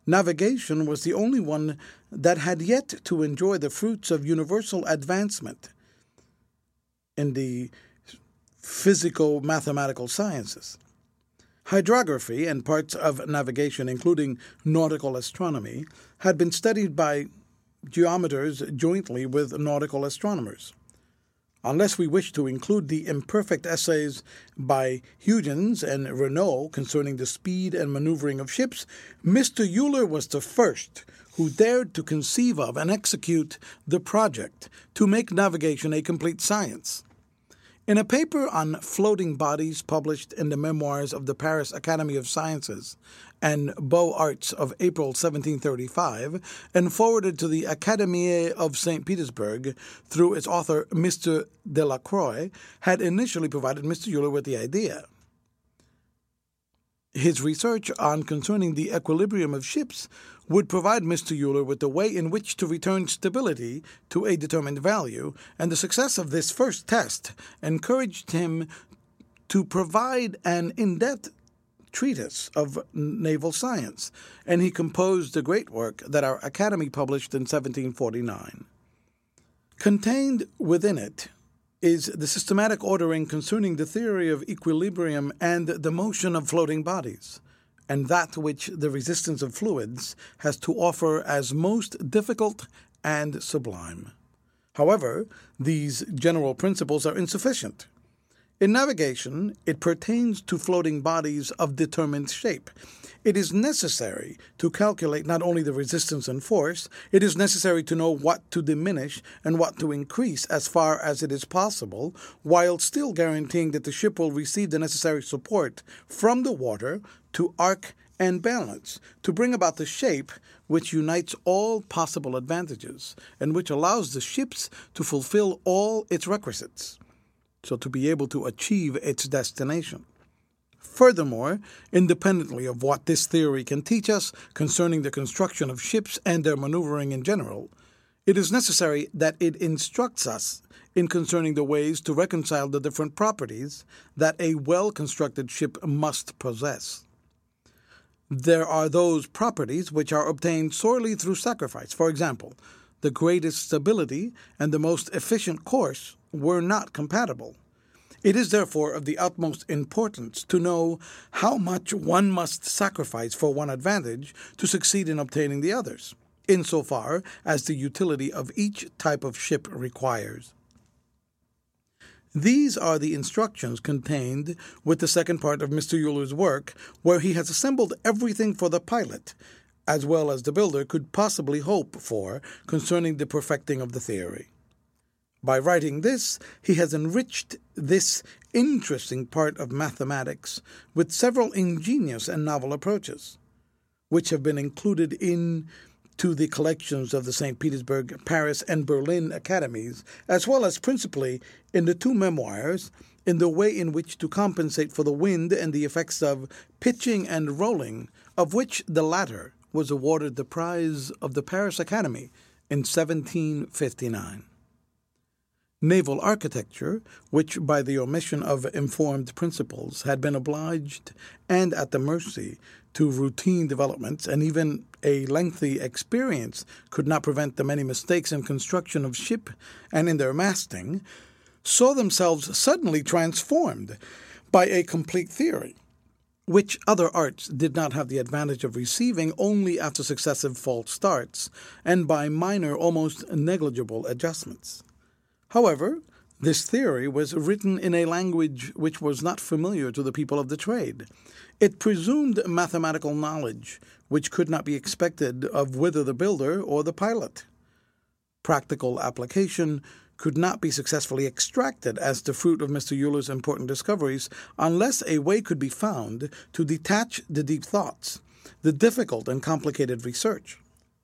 navigation was the only one that had yet to enjoy the fruits of universal advancement in the physico-mathematical sciences. Hydrography and parts of navigation, including nautical astronomy, had been studied by geometers jointly with nautical astronomers. Unless we wish to include the imperfect essays by Huygens and Renault concerning the speed and maneuvering of ships, Mister Euler was the first who dared to conceive of and execute the project to make navigation a complete science. In a paper on floating bodies published in the Memoirs of the Paris Academy of Sciences and Beaux-Arts of April seventeen thirty-five, and forwarded to the Académie of Saint Petersburg through its author Mister Delacroix, had initially provided Mister Euler with the idea. His research on concerning the equilibrium of ships would provide Mister Euler with the way in which to return stability to a determined value, and the success of this first test encouraged him to provide an in-depth treatise of naval science, and he composed the great work that our Academy published in seventeen forty-nine. Contained within it is the systematic ordering concerning the theory of equilibrium and the motion of floating bodies, and that which the resistance of fluids has to offer as most difficult and sublime. However, these general principles are insufficient. In navigation, it pertains to floating bodies of determined shape. It is necessary to calculate not only the resistance and force, it is necessary to know what to diminish and what to increase as far as it is possible, while still guaranteeing that the ship will receive the necessary support from the water to arc and balance, to bring about the shape which unites all possible advantages, and which allows the ships to fulfill all its requisites, so to be able to achieve its destination. Furthermore, independently of what this theory can teach us concerning the construction of ships and their maneuvering in general, it is necessary that it instructs us in concerning the ways to reconcile the different properties that a well-constructed ship must possess. There are those properties which are obtained solely through sacrifice. For example, the greatest stability and the most efficient course were not compatible. It is therefore of the utmost importance to know how much one must sacrifice for one advantage to succeed in obtaining the others, insofar as the utility of each type of ship requires. These are the instructions contained with the second part of Mister Euler's work, where he has assembled everything for the pilot, as well as the builder could possibly hope for concerning the perfecting of the theory. By writing this, he has enriched this interesting part of mathematics with several ingenious and novel approaches, which have been included into the collections of the Saint Petersburg, Paris, and Berlin academies, as well as principally in the two memoirs, in the way in which to compensate for the wind and the effects of pitching and rolling, of which the latter was awarded the prize of the Paris Academy in seventeen fifty-nine. Naval architecture, which by the omission of informed principles had been obliged and at the mercy to routine developments, and even a lengthy experience could not prevent the many mistakes in construction of ship and in their masting, saw themselves suddenly transformed by a complete theory, which other arts did not have the advantage of receiving only after successive false starts, and by minor, almost negligible adjustments. However, this theory was written in a language which was not familiar to the people of the trade. It presumed mathematical knowledge, which could not be expected of whether the builder or the pilot. Practical application could not be successfully extracted as the fruit of Mister Euler's important discoveries unless a way could be found to detach the deep thoughts, the difficult and complicated research.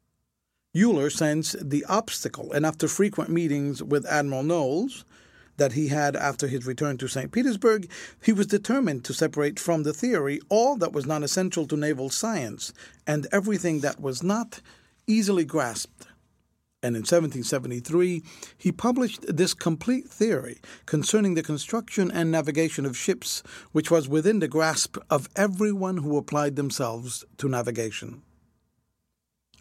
Euler sensed the obstacle, and after frequent meetings with Admiral Knowles that he had after his return to Saint Petersburg, he was determined to separate from the theory all that was not essential to naval science and everything that was not easily grasped. And in seventeen seventy-three, he published this complete theory concerning the construction and navigation of ships, which was within the grasp of everyone who applied themselves to navigation.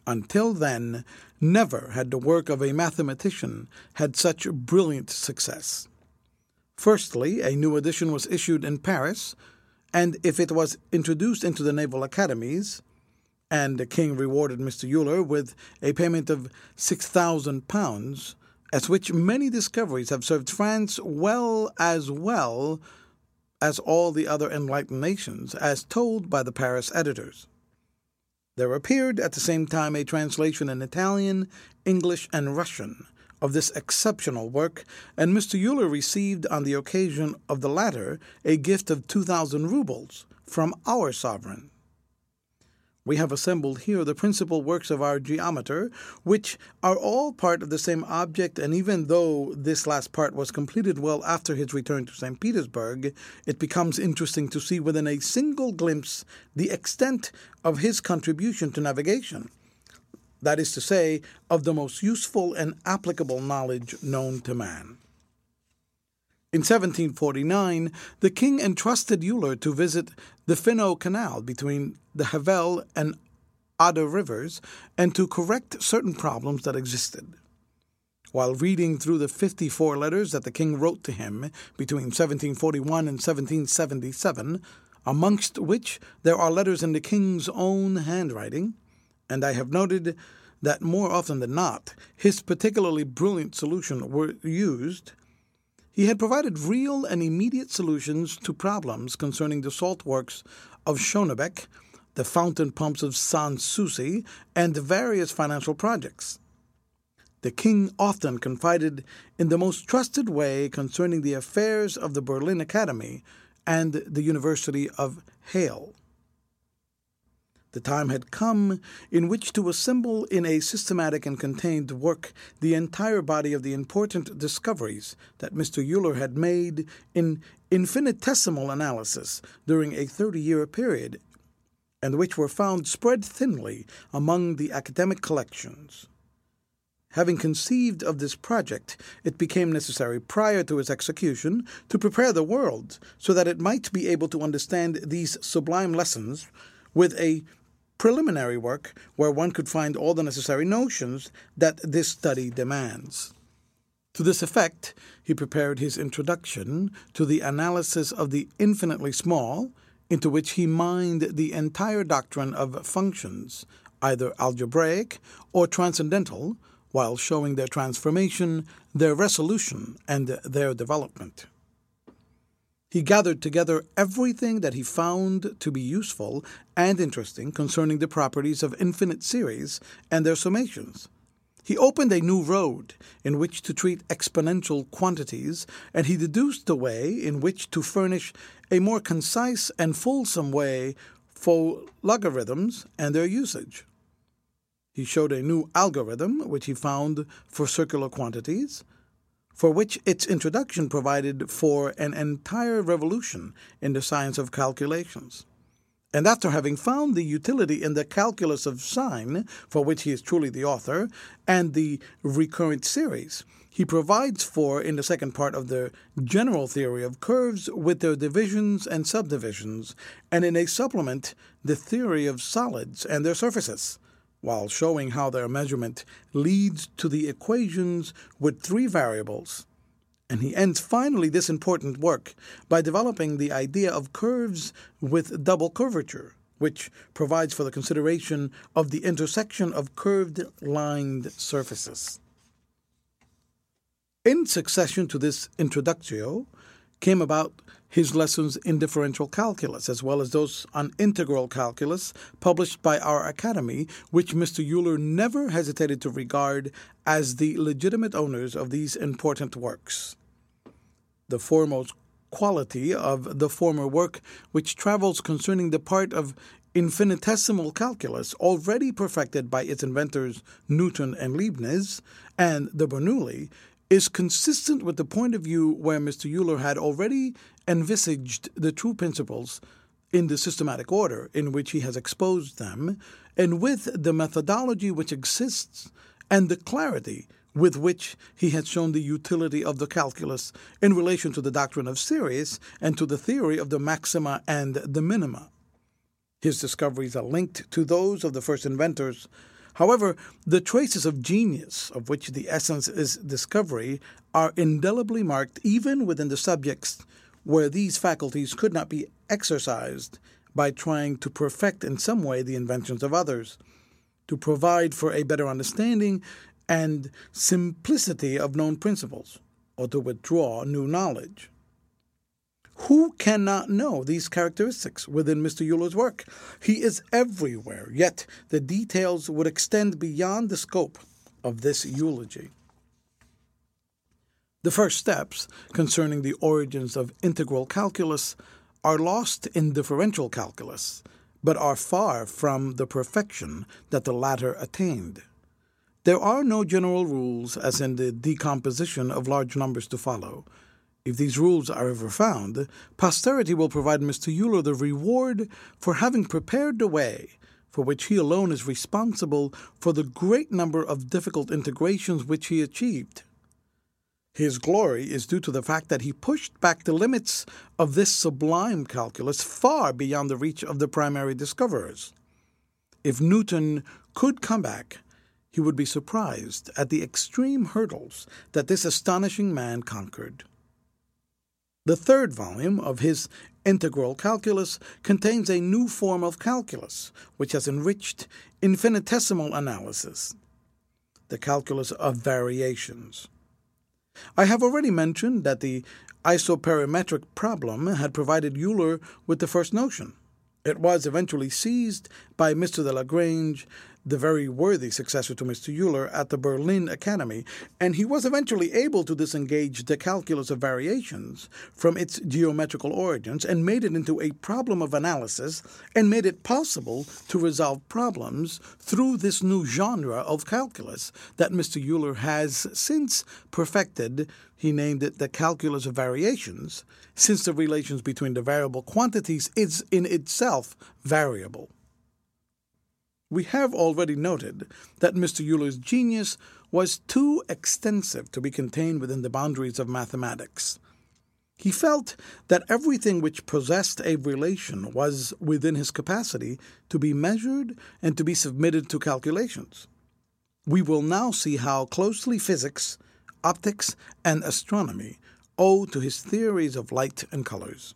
Until then, never had the work of a mathematician had such brilliant success. Firstly, a new edition was issued in Paris, and if it was introduced into the naval academies, and the king rewarded Mister Euler with a payment of six thousand pounds, as which many discoveries have served France well as well as all the other enlightened nations, as told by the Paris editors. There appeared at the same time a translation in Italian, English, and Russian of this exceptional work, and Mister Euler received on the occasion of the latter a gift of two thousand rubles from our sovereign. We have assembled here the principal works of our geometer, which are all part of the same object, and even though this last part was completed well after his return to Saint Petersburg, it becomes interesting to see within a single glimpse the extent of his contribution to navigation, that is to say, of the most useful and applicable knowledge known to man. In seventeen forty-nine, the king entrusted Euler to visit the Finno Canal between the Havel and Oder rivers and to correct certain problems that existed. While reading through the fifty-four letters that the king wrote to him between seventeen forty-one and seventeen seventy-seven, amongst which there are letters in the king's own handwriting, and I have noted that more often than not his particularly brilliant solutions were used, he had provided real and immediate solutions to problems concerning the salt works of Schönebeck, the fountain pumps of Sanssouci, and various financial projects. The king often confided in the most trusted way concerning the affairs of the Berlin Academy and the University of Halle. The time had come in which to assemble in a systematic and contained work the entire body of the important discoveries that Mister Euler had made in infinitesimal analysis during a thirty-year period, and which were found spread thinly among the academic collections. Having conceived of this project, it became necessary prior to its execution to prepare the world so that it might be able to understand these sublime lessons with a preliminary work where one could find all the necessary notions that this study demands. To this effect, he prepared his introduction to the analysis of the infinitely small, into which he mined the entire doctrine of functions, either algebraic or transcendental, while showing their transformation, their resolution, and their development. He gathered together everything that he found to be useful and interesting concerning the properties of infinite series and their summations. He opened a new road in which to treat exponential quantities, and he deduced a way in which to furnish a more concise and fulsome way for logarithms and their usage. He showed a new algorithm which he found for circular quantities, for which its introduction provided for an entire revolution in the science of calculations. And after having found the utility in the calculus of sine, for which he is truly the author, and the recurrent series, he provides for, in the second part of the general theory of curves with their divisions and subdivisions, and in a supplement, the theory of solids and their surfaces, while showing how their measurement leads to the equations with three variables. And he ends finally this important work by developing the idea of curves with double curvature, which provides for the consideration of the intersection of curved lined surfaces. In succession to this introductio came about his lessons in differential calculus, as well as those on integral calculus published by our Academy, which Mister Euler never hesitated to regard as the legitimate owners of these important works. The foremost quality of the former work, which travels concerning the part of infinitesimal calculus already perfected by its inventors Newton and Leibniz, and the Bernoulli, is consistent with the point of view where Mister Euler had already envisaged the true principles in the systematic order in which he has exposed them, and with the methodology which exists and the clarity with which he had shown the utility of the calculus in relation to the doctrine of series and to the theory of the maxima and the minima. His discoveries are linked to those of the first inventors However, the traces of genius, of which the essence is discovery, are indelibly marked even within the subjects where these faculties could not be exercised by trying to perfect in some way the inventions of others, to provide for a better understanding and simplicity of known principles, or to withdraw new knowledge. Who cannot know these characteristics within Mister Euler's work? He is everywhere, yet the details would extend beyond the scope of this eulogy. The first steps concerning the origins of integral calculus are lost in differential calculus, but are far from the perfection that the latter attained. There are no general rules as in the decomposition of large numbers to follow. If these rules are ever found, posterity will provide Mister Euler the reward for having prepared the way for which he alone is responsible for the great number of difficult integrations which he achieved. His glory is due to the fact that he pushed back the limits of this sublime calculus far beyond the reach of the primary discoverers. If Newton could come back, he would be surprised at the extreme hurdles that this astonishing man conquered. The third volume of his Integral Calculus contains a new form of calculus, which has enriched infinitesimal analysis, the calculus of variations. I have already mentioned that the isoperimetric problem had provided Euler with the first notion. It was eventually seized by Mister de Lagrange, the very worthy successor to Mister Euler, at the Berlin Academy, and he was eventually able to disengage the calculus of variations from its geometrical origins and made it into a problem of analysis and made it possible to resolve problems through this new genre of calculus that Mister Euler has since perfected. He named it the calculus of variations, since the relations between the variable quantities is in itself variable. We have already noted that Mister Euler's genius was too extensive to be contained within the boundaries of mathematics. He felt that everything which possessed a relation was within his capacity to be measured and to be submitted to calculations. We will now see how closely physics, optics, and astronomy owe to his theories of light and colors.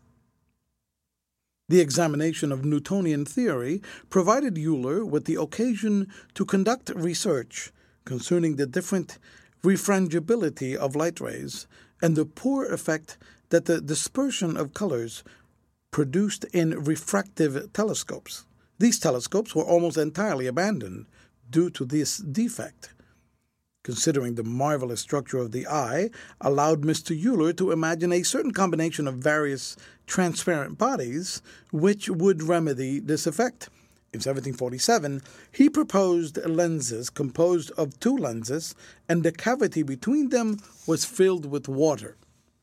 The examination of Newtonian theory provided Euler with the occasion to conduct research concerning the different refrangibility of light rays and the poor effect that the dispersion of colors produced in refractive telescopes. These telescopes were almost entirely abandoned due to this defect. Considering the marvelous structure of the eye, allowed Mister Euler to imagine a certain combination of various transparent bodies which would remedy this effect. In seventeen forty-seven, he proposed lenses composed of two lenses, and the cavity between them was filled with water.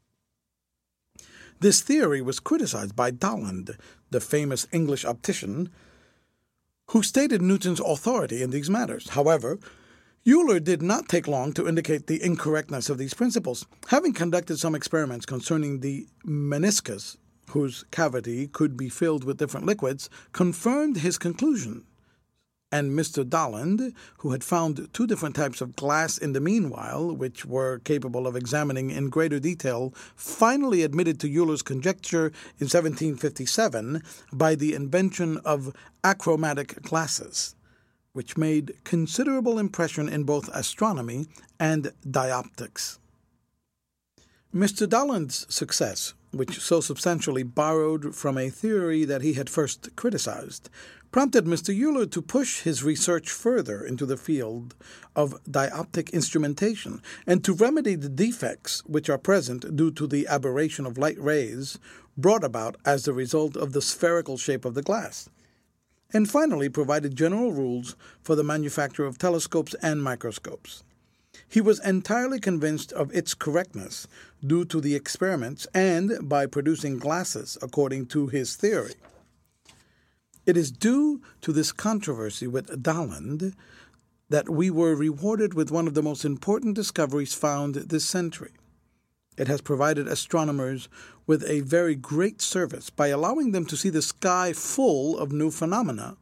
This theory was criticized by Dalland, the famous English optician, who stated Newton's authority in these matters. However, Euler did not take long to indicate the incorrectness of these principles. Having conducted some experiments concerning the meniscus, whose cavity could be filled with different liquids, confirmed his conclusion. And Mister Dalland, who had found two different types of glass in the meanwhile, which were capable of examining in greater detail, finally admitted to Euler's conjecture in seventeen fifty-seven by the invention of achromatic glasses, which made considerable impression in both astronomy and dioptics. Mister Dalland's success, which so substantially borrowed from a theory that he had first criticized, prompted Mister Euler to push his research further into the field of dioptic instrumentation and to remedy the defects which are present due to the aberration of light rays brought about as the result of the spherical shape of the glass, and finally provided general rules for the manufacture of telescopes and microscopes. He was entirely convinced of its correctness due to the experiments and by producing glasses according to his theory. It is due to this controversy with Dalland that we were rewarded with one of the most important discoveries found this century. It has provided astronomers with a very great service by allowing them to see the sky full of new phenomena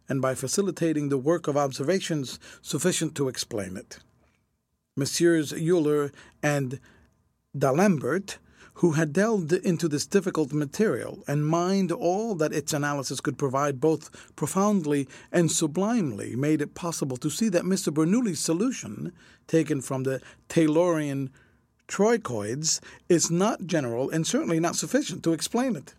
and by facilitating the work of observations sufficient to explain it. Messieurs Euler and D'Alembert, who had delved into this difficult material and mined all that its analysis could provide both profoundly and sublimely, made it possible to see that Mister Bernoulli's solution, taken from the Taylorian trochoids, is not general and certainly not sufficient to explain it.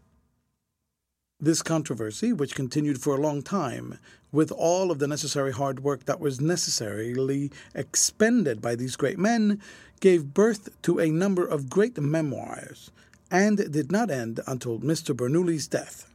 This controversy, which continued for a long time, with all of the necessary hard work that was necessarily expended by these great men, gave birth to a number of great memoirs, and did not end until Mister Bernoulli's death.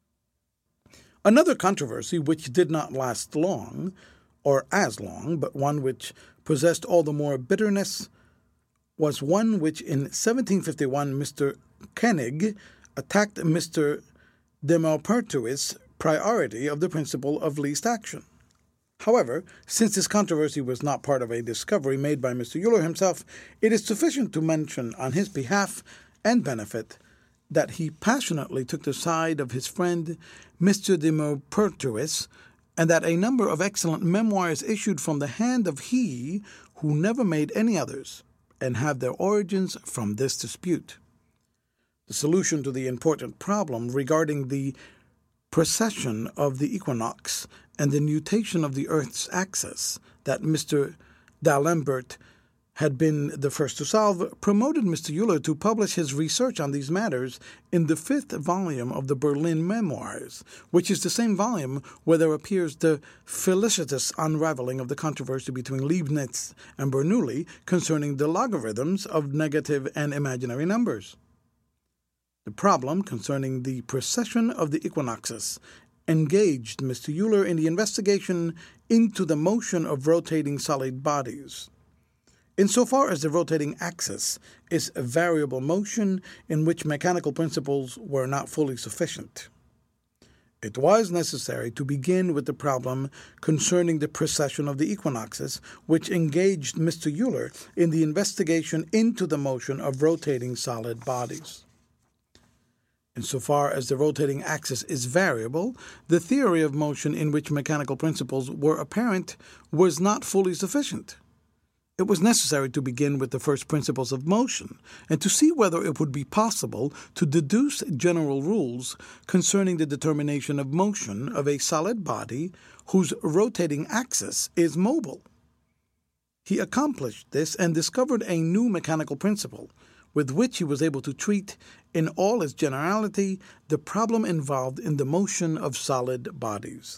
Another controversy which did not last long, or as long, but one which possessed all the more bitterness, was one which in seventeen fifty-one Mister Koenig attacked Mister de Maupertuis' priority of the principle of least action. However, since this controversy was not part of a discovery made by Mister Euler himself, it is sufficient to mention on his behalf and benefit that he passionately took the side of his friend Mister de Maupertuis, and that a number of excellent memoirs issued from the hand of he who never made any others, and have their origins from this dispute. The solution to the important problem regarding the precession of the equinox and the nutation of the Earth's axis that Mister D'Alembert had been the first to solve promoted Mister Euler to publish his research on these matters in the fifth volume of the Berlin Memoirs, which is the same volume where there appears the felicitous unraveling of the controversy between Leibniz and Bernoulli concerning the logarithms of negative and imaginary numbers. The problem concerning the precession of the equinoxes engaged Mister Euler in the investigation into the motion of rotating solid bodies. Insofar as the rotating axis is a variable motion in which mechanical principles were not fully sufficient, it was necessary to begin with the problem concerning the precession of the equinoxes, which engaged Mister Euler in the investigation into the motion of rotating solid bodies. Insofar as the rotating axis is variable, the theory of motion in which mechanical principles were apparent was not fully sufficient. It was necessary to begin with the first principles of motion, and to see whether it would be possible to deduce general rules concerning the determination of motion of a solid body whose rotating axis is mobile. He accomplished this and discovered a new mechanical principle, with which he was able to treat in all its generality the problem involved in the motion of solid bodies.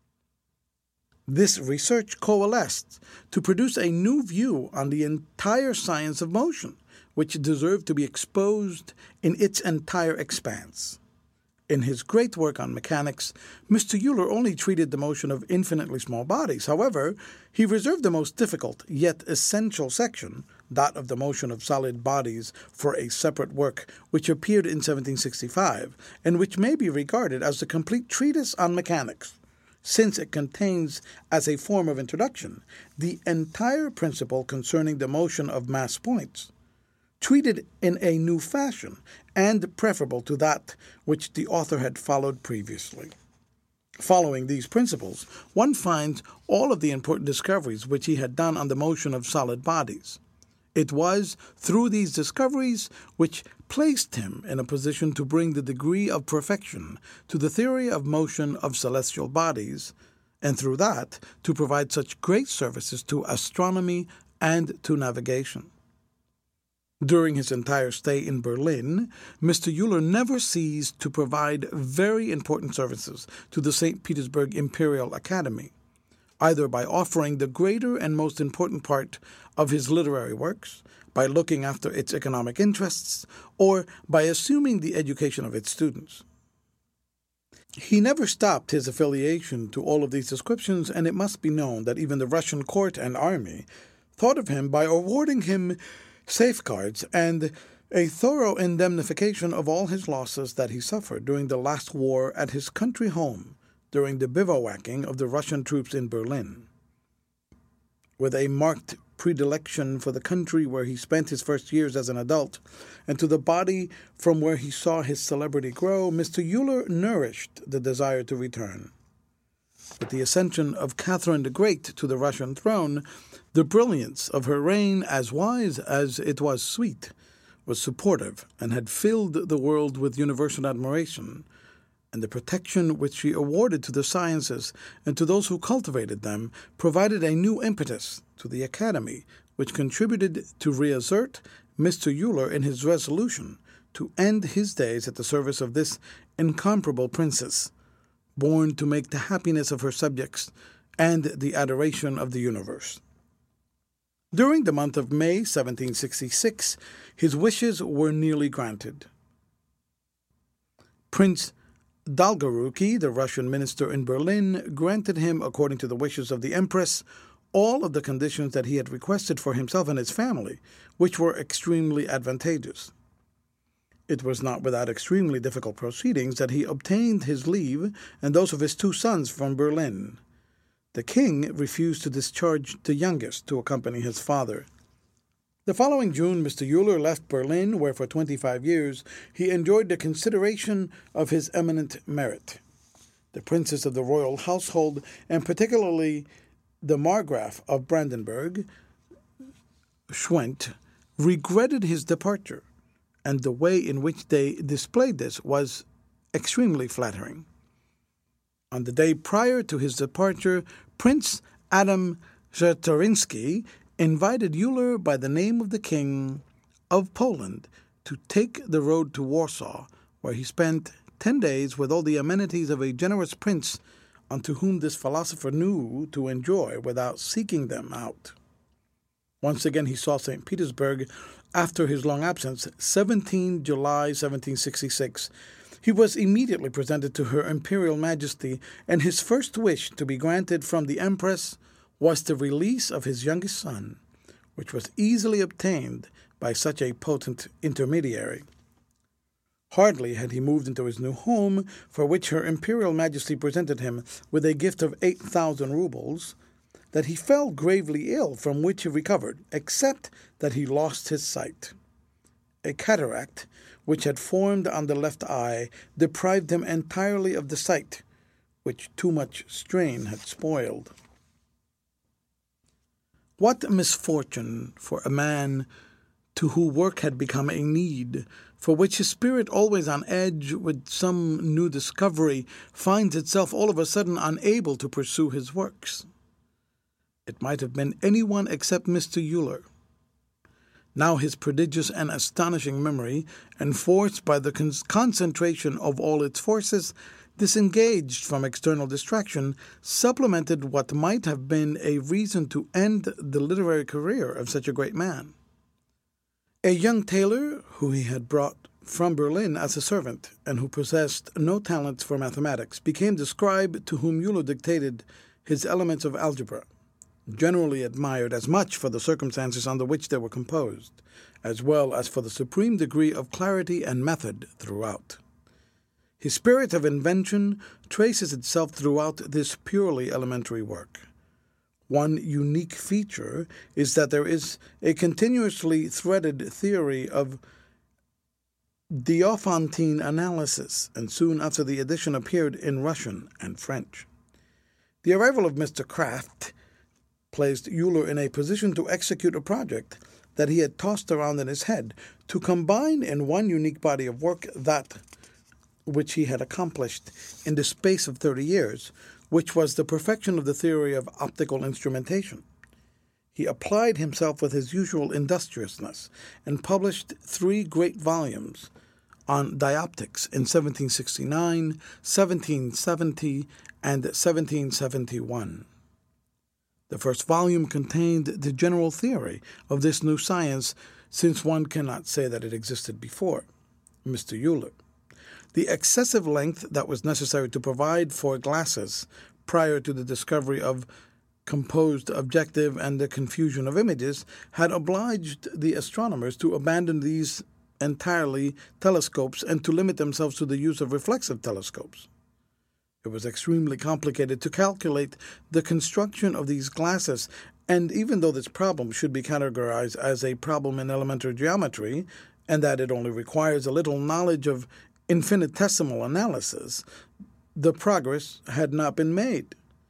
This research coalesced to produce a new view on the entire science of motion, which deserved to be exposed in its entire expanse. In his great work on mechanics, Mister Euler only treated the motion of infinitely small bodies. However, he reserved the most difficult yet essential section, that of the motion of solid bodies, for a separate work which appeared in seventeen sixty-five, and which may be regarded as the complete treatise on mechanics, since it contains, as a form of introduction, the entire principle concerning the motion of mass points, treated in a new fashion and preferable to that which the author had followed previously. Following these principles, one finds all of the important discoveries which he had done on the motion of solid bodies. It was through these discoveries which placed him in a position to bring the degree of perfection to the theory of motion of celestial bodies, and through that to provide such great services to astronomy and to navigation. During his entire stay in Berlin, Mister Euler never ceased to provide very important services to the Saint Petersburg Imperial Academy, either by offering the greater and most important part of his literary works, by looking after its economic interests, or by assuming the education of its students. He never stopped his affiliation to all of these descriptions, and it must be known that even the Russian court and army thought of him by awarding him safeguards and a thorough indemnification of all his losses that he suffered during the last war at his country home during the bivouacking of the Russian troops in Berlin. With a marked predilection for the country where he spent his first years as an adult, and to the body from where he saw his celebrity grow, Mister Euler nourished the desire to return. With the ascension of Catherine the Great to the Russian throne, the brilliance of her reign, as wise as it was sweet, was supportive and had filled the world with universal admiration, and the protection which she awarded to the sciences and to those who cultivated them provided a new impetus to the Academy, which contributed to reassert Mister Euler in his resolution to end his days at the service of this incomparable princess, born to make the happiness of her subjects and the adoration of the universe. During the month of May seventeen sixty-six, his wishes were nearly granted. Prince Dolgoruki, the Russian minister in Berlin, granted him, according to the wishes of the Empress, all of the conditions that he had requested for himself and his family, which were extremely advantageous. It was not without extremely difficult proceedings that he obtained his leave and those of his two sons from Berlin. The king refused to discharge the youngest to accompany his father. The following June, Mister Euler left Berlin, where for twenty-five years he enjoyed the consideration of his eminent merit. The princes of the royal household, and particularly the Margraf of Brandenburg, Schwendt, regretted his departure, and the way in which they displayed this was extremely flattering. On the day prior to his departure, Prince Adam Czartoryski invited Euler by the name of the King of Poland to take the road to Warsaw, where he spent ten days with all the amenities of a generous prince unto whom this philosopher knew to enjoy without seeking them out. Once again he saw Saint Petersburg after his long absence, the seventeenth of July, seventeen sixty-six. He was immediately presented to Her Imperial Majesty, and his first wish to be granted from the Empress was the release of his youngest son, which was easily obtained by such a potent intermediary. Hardly had he moved into his new home, for which Her Imperial Majesty presented him with a gift of eight thousand rubles, that he fell gravely ill, from which he recovered, except that he lost his sight. A cataract, which had formed on the left eye, deprived him entirely of the sight, which too much strain had spoiled. What misfortune for a man to whom work had become a need, for which his spirit, always on edge with some new discovery, finds itself all of a sudden unable to pursue his works. It might have been anyone except Mister Euler. Now his prodigious and astonishing memory, enforced by the con- concentration of all its forces, disengaged from external distraction, supplemented what might have been a reason to end the literary career of such a great man. A young tailor, who he had brought from Berlin as a servant, and who possessed no talents for mathematics, became the scribe to whom Euler dictated his Elements of Algebra, generally admired as much for the circumstances under which they were composed, as well as for the supreme degree of clarity and method throughout. His spirit of invention traces itself throughout this purely elementary work. One unique feature is that there is a continuously threaded theory of Diophantine analysis, and soon after the edition appeared in Russian and French. The arrival of Mister Kraft placed Euler in a position to execute a project that he had tossed around in his head, to combine in one unique body of work that which he had accomplished in the space of thirty years, which was the perfection of the theory of optical instrumentation. He applied himself with his usual industriousness, and published three great volumes on dioptics in seventeen sixty-nine, seventeen seventy, and seventeen seventy-one. The first volume contained the general theory of this new science, since one cannot say that it existed before Mister Euler. The excessive length that was necessary to provide for glasses prior to the discovery of composed objective and the confusion of images had obliged the astronomers to abandon these entirely telescopes and to limit themselves to the use of reflexive telescopes. It was extremely complicated to calculate the construction of these glasses, and even though this problem should be categorized as a problem in elementary geometry, and that it only requires a little knowledge of infinitesimal analysis, the progress had not been made.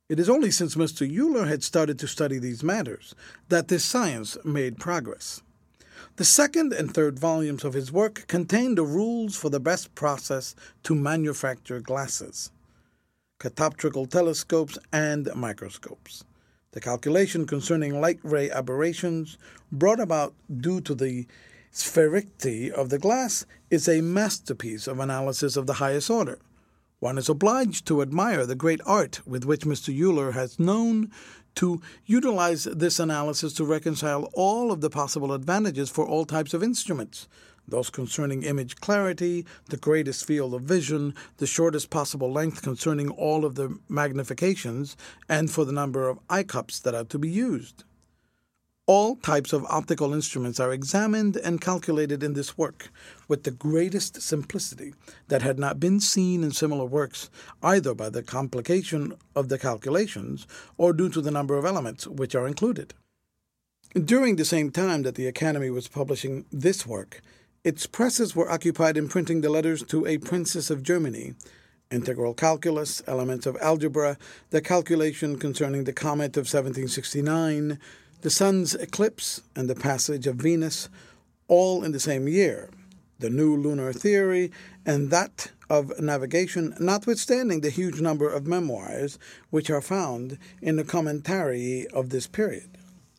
It is only since Mister Euler had started to study these matters that this science made progress. The second and third volumes of his work contain the rules for the best process to manufacture glasses, catoptrical telescopes, and microscopes. The calculation concerning light ray aberrations brought about due to the sphericity of the glass is a masterpiece of analysis of the highest order. One is obliged to admire the great art with which Mister Euler has known to utilize this analysis to reconcile all of the possible advantages for all types of instruments, those concerning image clarity, the greatest field of vision, the shortest possible length concerning all of the magnifications, and for the number of eye cups that are to be used. All types of optical instruments are examined and calculated in this work with the greatest simplicity that had not been seen in similar works, either by the complication of the calculations or due to the number of elements which are included. During the same time that the Academy was publishing this work, its presses were occupied in printing the letters to a princess of Germany, integral calculus, elements of algebra, the calculation concerning the comet of seventeen sixty-nine, the sun's eclipse, and the passage of Venus, all in the same year, the new lunar theory, and that of navigation, notwithstanding the huge number of memoirs which are found in the commentary of this period.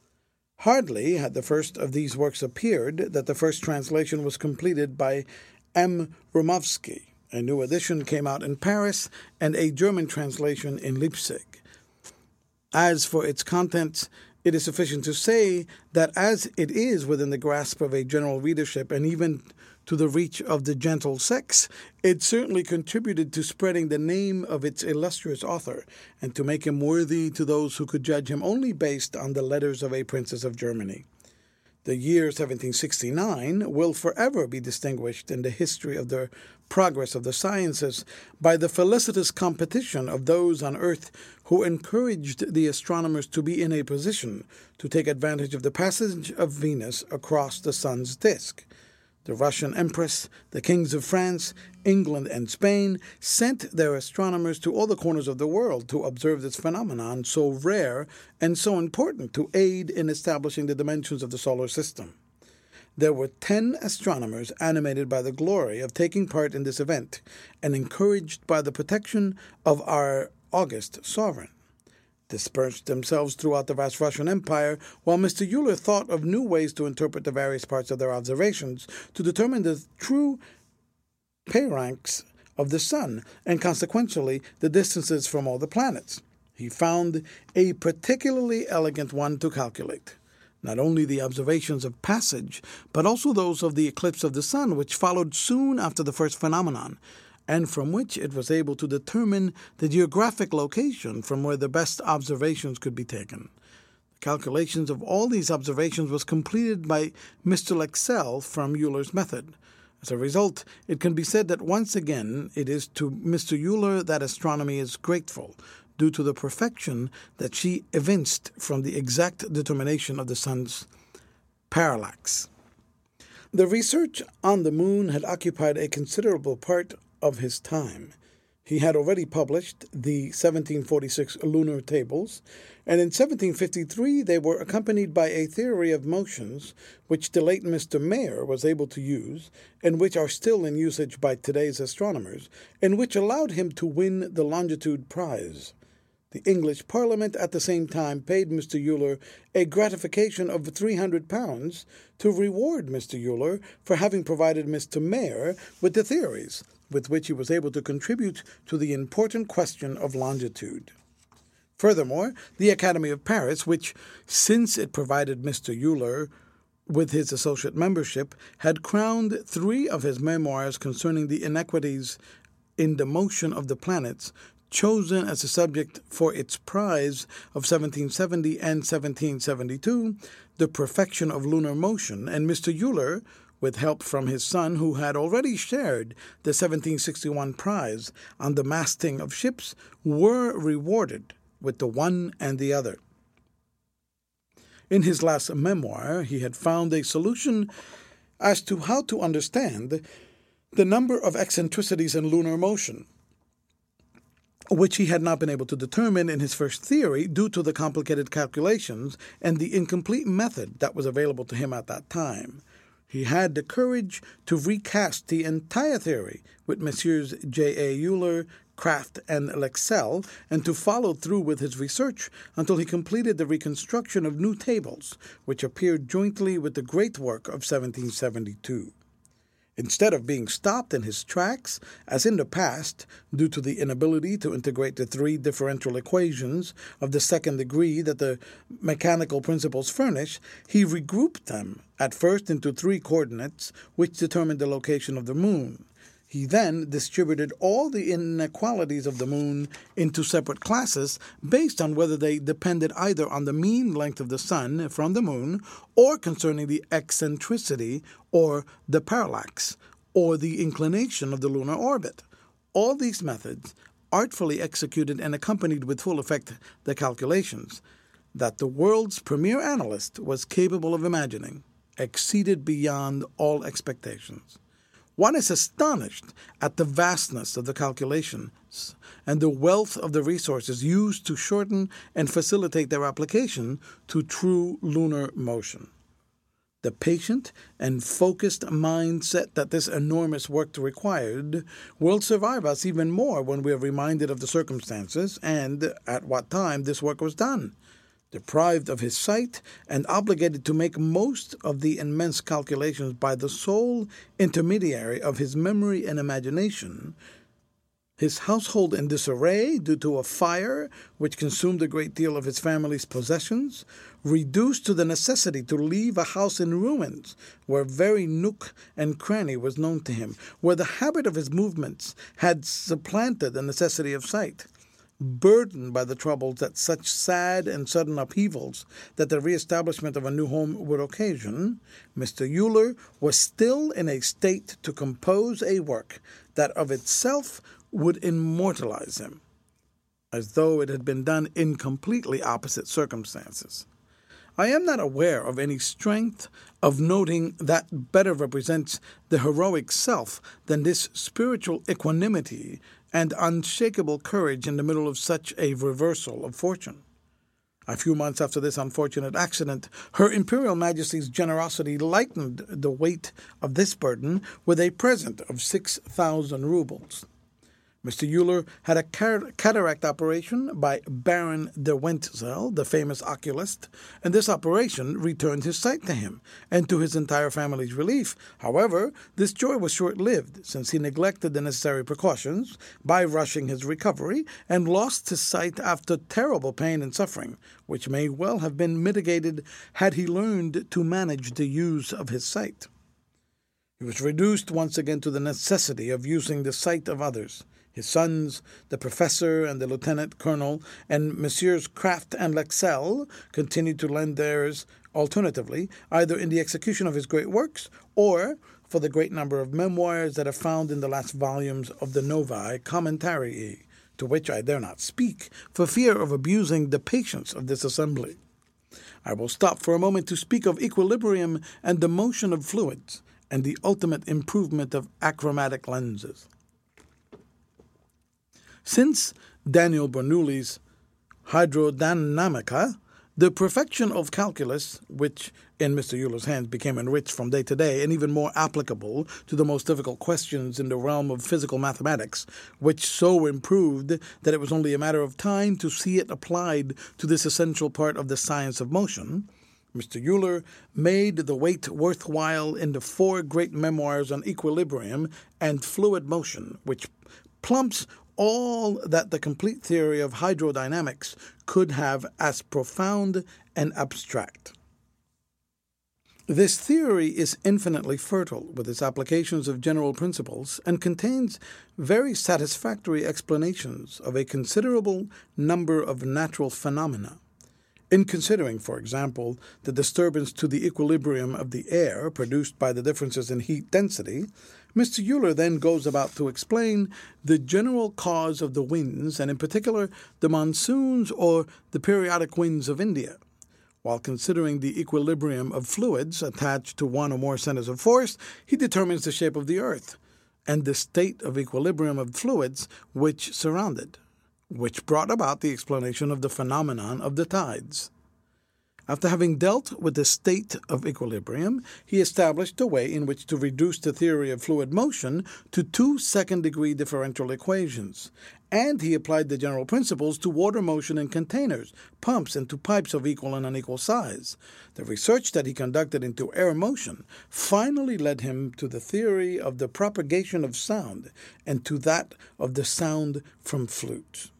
Hardly had the first of these works appeared that the first translation was completed by M. Romovsky. A new edition came out in Paris, and a German translation in Leipzig. As for its contents, it is sufficient to say that as it is within the grasp of a general readership and even to the reach of the gentle sex, it certainly contributed to spreading the name of its illustrious author and to make him worthy to those who could judge him only based on the letters of a princess of Germany. The year seventeen sixty-nine will forever be distinguished in the history of the progress of the sciences by the felicitous competition of those on earth who encouraged the astronomers to be in a position to take advantage of the passage of Venus across the sun's disk. The Russian Empress, the kings of France, England, and Spain sent their astronomers to all the corners of the world to observe this phenomenon so rare and so important to aid in establishing the dimensions of the solar system. There were ten astronomers animated by the glory of taking part in this event and encouraged by the protection of our august sovereign. Dispersed themselves throughout the vast Russian Empire, while Mister Euler thought of new ways to interpret the various parts of their observations to determine the true phalanx of the sun and consequently the distances from all the planets. He found a particularly elegant one to calculate. Not only the observations of passage, but also those of the eclipse of the sun, which followed soon after the first phenomenon, and from which it was able to determine the geographic location from where the best observations could be taken. The calculations of all these observations was completed by Mister Lexell from Euler's method. As a result, it can be said that once again it is to Mister Euler that astronomy is grateful, due to the perfection that she evinced from the exact determination of the sun's parallax. The research on the moon had occupied a considerable part of his time. He had already published the seventeen forty-six lunar tables, and in seventeen fifty-three they were accompanied by a theory of motions which the late Mister Mayer was able to use, and which are still in usage by today's astronomers, and which allowed him to win the Longitude Prize. The English Parliament at the same time paid Mister Euler a gratification of three hundred pounds to reward Mister Euler for having provided Mister Mayer with the theories with which he was able to contribute to the important question of longitude. Furthermore, the Academy of Paris, which, since it provided Mister Euler with his associate membership, had crowned three of his memoirs concerning the inequities in the motion of the planets, chosen as a subject for its prize of seventeen seventy and seventeen seventy-two, the perfection of lunar motion, and Mister Euler, with help from his son, who had already shared the seventeen sixty-one prize on the masting of ships, were rewarded with the one and the other. In his last memoir, he had found a solution as to how to understand the number of eccentricities in lunar motion. which he had not been able to determine in his first theory due to the complicated calculations and the incomplete method that was available to him at that time. He had the courage to recast the entire theory with Messrs. J A. Euler, Kraft, and Lexell, and to follow through with his research until he completed the reconstruction of new tables, which appeared jointly with the great work of seventeen seventy-two. Instead of being stopped in his tracks, as in the past, due to the inability to integrate the three differential equations of the second degree that the mechanical principles furnish, he regrouped them, at first into three coordinates, which determined the location of the moon. He then distributed all the inequalities of the moon into separate classes based on whether they depended either on the mean length of the sun from the moon or concerning the eccentricity or the parallax or the inclination of the lunar orbit. All these methods, artfully executed and accompanied with full effect the calculations that the world's premier analyst was capable of imagining, exceeded beyond all expectations. One is astonished at the vastness of the calculations and the wealth of the resources used to shorten and facilitate their application to true lunar motion. The patient and focused mindset that this enormous work required will survive us even more when we are reminded of the circumstances and at what time this work was done. Deprived of his sight and obligated to make most of the immense calculations by the sole intermediary of his memory and imagination, his household in disarray due to a fire which consumed a great deal of his family's possessions, reduced to the necessity to leave a house in ruins, where very nook and cranny was known to him, where the habit of his movements had supplanted the necessity of sight, burdened by the troubles that such sad and sudden upheavals that the reestablishment of a new home would occasion, Mister Euler was still in a state to compose a work that of itself would immortalize him, as though it had been done in completely opposite circumstances. I am not aware of any strength of noting that better represents the heroic self than this spiritual equanimity and unshakable courage in the middle of such a reversal of fortune. A few months after this unfortunate accident, Her Imperial Majesty's generosity lightened the weight of this burden with a present of six thousand rubles. Mister Euler had a cataract operation by Baron de Wenzel, the famous oculist, and this operation returned his sight to him, and to his entire family's relief. However, this joy was short-lived, since he neglected the necessary precautions by rushing his recovery, and lost his sight after terrible pain and suffering, which may well have been mitigated had he learned to manage the use of his sight. He was reduced once again to the necessity of using the sight of others. His sons, the professor and the lieutenant colonel, and Messrs. Kraft and Lexell continued to lend theirs alternatively, either in the execution of his great works or for the great number of memoirs that are found in the last volumes of the Novae Commentarii, to which I dare not speak for fear of abusing the patience of this assembly. I will stop for a moment to speak of equilibrium and the motion of fluids, and the ultimate improvement of achromatic lenses. Since Daniel Bernoulli's Hydrodynamica, the perfection of calculus, which in Mister Euler's hands became enriched from day to day and even more applicable to the most difficult questions in the realm of physical mathematics, which so improved that it was only a matter of time to see it applied to this essential part of the science of motion, Mister Euler made the wait worthwhile in the four great memoirs on equilibrium and fluid motion, which plumps all that the complete theory of hydrodynamics could have as profound and abstract. This theory is infinitely fertile with its applications of general principles and contains very satisfactory explanations of a considerable number of natural phenomena. In considering, for example, the disturbance to the equilibrium of the air produced by the differences in heat density, Mister Euler then goes about to explain the general cause of the winds, and in particular the monsoons or the periodic winds of India. While considering the equilibrium of fluids attached to one or more centers of force, he determines the shape of the earth and the state of equilibrium of fluids which surround it. which brought about the explanation of the phenomenon of the tides. After having dealt with the state of equilibrium, he established a way in which to reduce the theory of fluid motion to two second-degree differential equations, and he applied the general principles to water motion in containers, pumps, and to pipes of equal and unequal size. The research that he conducted into air motion finally led him to the theory of the propagation of sound and to that of the sound from flutes.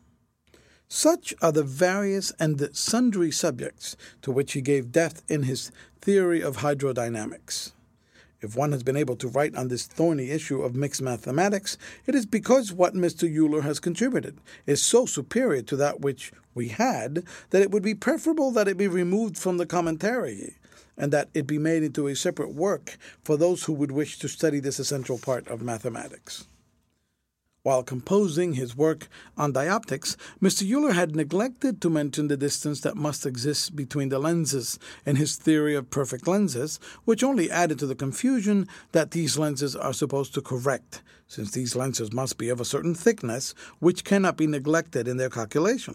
Such are the various and sundry subjects to which he gave depth in his theory of hydrodynamics. If one has been able to write on this thorny issue of mixed mathematics, it is because what Mister Euler has contributed is so superior to that which we had that it would be preferable that it be removed from the commentary, and that it be made into a separate work for those who would wish to study this essential part of mathematics. While composing his work on dioptics, Mister Euler had neglected to mention the distance that must exist between the lenses in his theory of perfect lenses, which only added to the confusion that these lenses are supposed to correct, since these lenses must be of a certain thickness, which cannot be neglected in their calculation.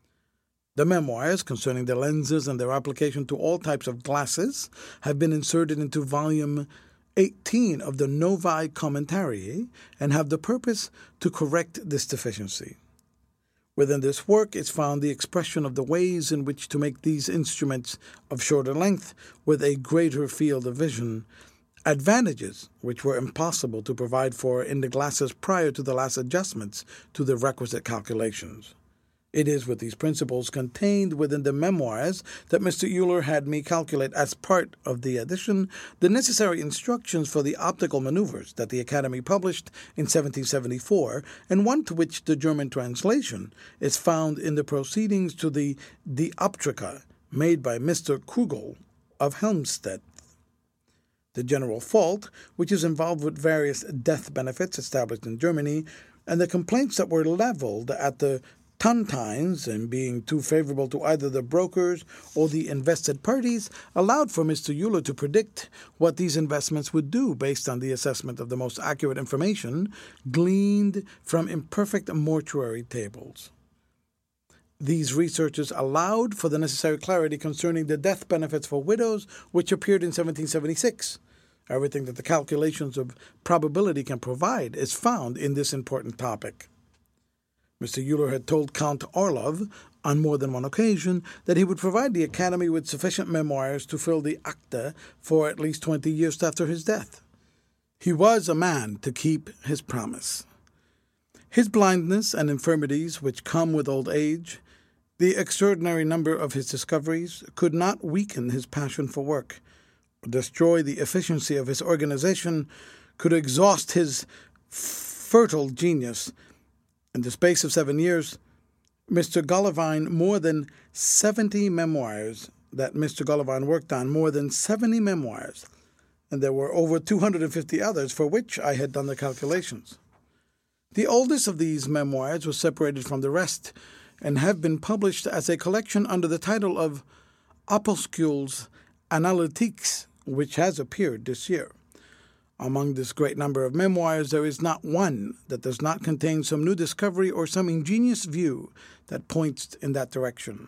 The memoirs concerning the lenses and their application to all types of glasses have been inserted into volume eighteen of the Novae Commentarii, and have the purpose to correct this deficiency. Within this work is found the expression of the ways in which to make these instruments of shorter length with a greater field of vision, advantages which were impossible to provide for in the glasses prior to the last adjustments to the requisite calculations. It is with these principles contained within the memoirs that Mister Euler had me calculate as part of the edition the necessary instructions for the optical maneuvers that the Academy published in seventeen seventy-four, and one to which the German translation is found in the proceedings to the Dioptrica made by Mister Kugel of Helmstedt. The general fault, which is involved with various death benefits established in Germany, and the complaints that were leveled at the Tontines, and being too favorable to either the brokers or the invested parties, allowed for Mister Euler to predict what these investments would do based on the assessment of the most accurate information gleaned from imperfect mortuary tables. These researches allowed for the necessary clarity concerning the death benefits for widows, which appeared in seventeen seventy-six. Everything that the calculations of probability can provide is found in this important topic. Mister Euler had told Count Orlov on more than one occasion that he would provide the Academy with sufficient memoirs to fill the acta for at least twenty years after his death. He was a man to keep his promise. His blindness and infirmities which come with old age, the extraordinary number of his discoveries, could not weaken his passion for work, destroy the efficiency of his organization, could exhaust his fertile genius. In the space of seven years, Mister Golovine more than seventy memoirs that Mister Golovine worked on, more than seventy memoirs, and there were over two hundred fifty others for which I had done the calculations. The oldest of these memoirs was separated from the rest and have been published as a collection under the title of Opuscules Analytiques, which has appeared this year. Among this great number of memoirs, there is not one that does not contain some new discovery or some ingenious view that points in that direction.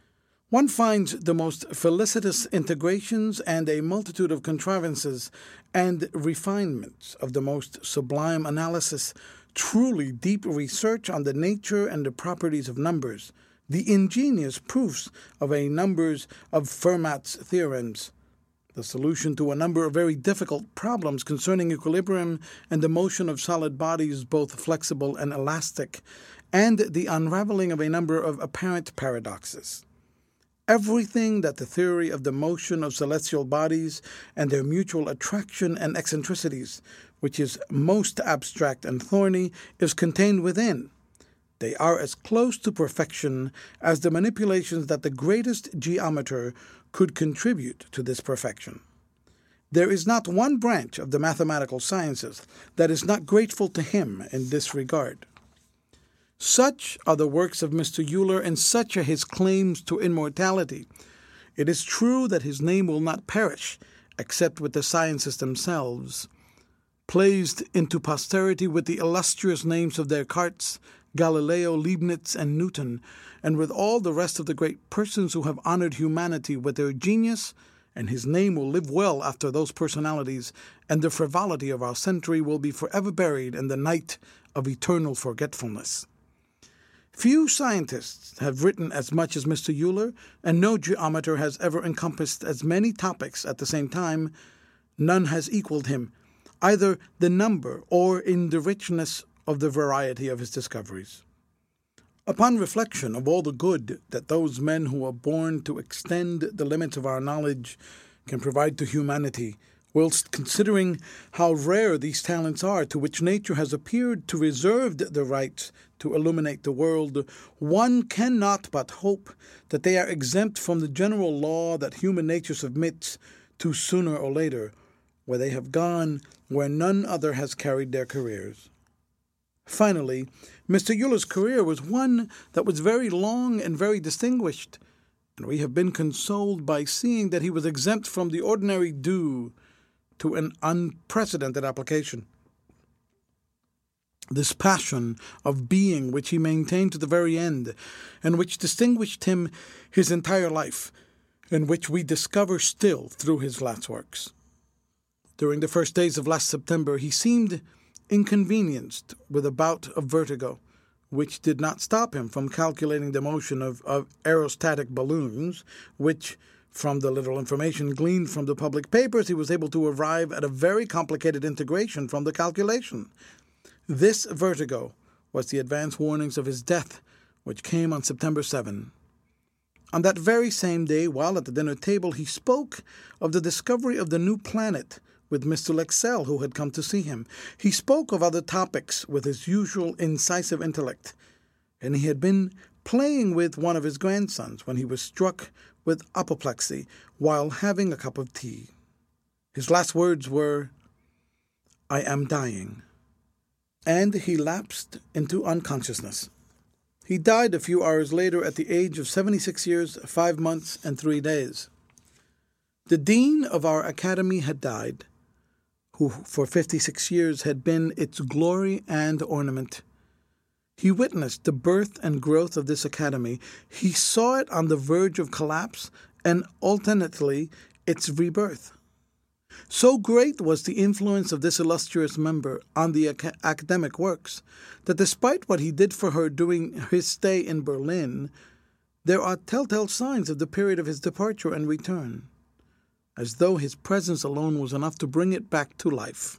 One finds the most felicitous integrations and a multitude of contrivances and refinements of the most sublime analysis, truly deep research on the nature and the properties of numbers, the ingenious proofs of a numbers of Fermat's theorems, the solution to a number of very difficult problems concerning equilibrium and the motion of solid bodies, both flexible and elastic, and the unraveling of a number of apparent paradoxes. Everything that the theory of the motion of celestial bodies and their mutual attraction and eccentricities, which is most abstract and thorny, is contained within. They are as close to perfection as the manipulations that the greatest geometer could contribute to this perfection. There is not one branch of the mathematical sciences that is not grateful to him in this regard. Such are the works of Mister Euler, and such are his claims to immortality. It is true that his name will not perish, except with the sciences themselves, placed into posterity with the illustrious names of Descartes, Galileo, Leibniz, and Newton, and with all the rest of the great persons who have honored humanity with their genius, and his name will live well after those personalities, and the frivolity of our century will be forever buried in the night of eternal forgetfulness. Few scientists have written as much as Mister Euler, and no geometer has ever encompassed as many topics at the same time. None has equaled him, either the number or in the richness of the variety of his discoveries. Upon reflection of all the good that those men who are born to extend the limits of our knowledge can provide to humanity, whilst considering how rare these talents are to which nature has appeared to reserve the right to illuminate the world, one cannot but hope that they are exempt from the general law that human nature submits to sooner or later, where they have gone where none other has carried their careers. Finally, Mister Euler's career was one that was very long and very distinguished, and we have been consoled by seeing that he was exempt from the ordinary due to an unprecedented application. This passion of being which he maintained to the very end, and which distinguished him his entire life, and which we discover still through his last works. During the first days of last September, he seemed inconvenienced with a bout of vertigo, which did not stop him from calculating the motion of, of aerostatic balloons, which, from the little information gleaned from the public papers, he was able to arrive at a very complicated integration from the calculation. This vertigo was the advance warnings of his death, which came on September seventh. On that very same day, while at the dinner table, he spoke of the discovery of the new planet with Mister Lexell, who had come to see him. He spoke of other topics with his usual incisive intellect, and he had been playing with one of his grandsons when he was struck with apoplexy while having a cup of tea. His last words were, "I am dying," and he lapsed into unconsciousness. He died a few hours later at the age of seventy-six years, five months, and three days. The dean of our academy had died, who for fifty-six years had been its glory and ornament. He witnessed the birth and growth of this academy. He saw it on the verge of collapse and alternately its rebirth. So great was the influence of this illustrious member on the ac- academic works that despite what he did for her during his stay in Berlin, there are telltale signs of the period of his departure and return, as though his presence alone was enough to bring it back to life.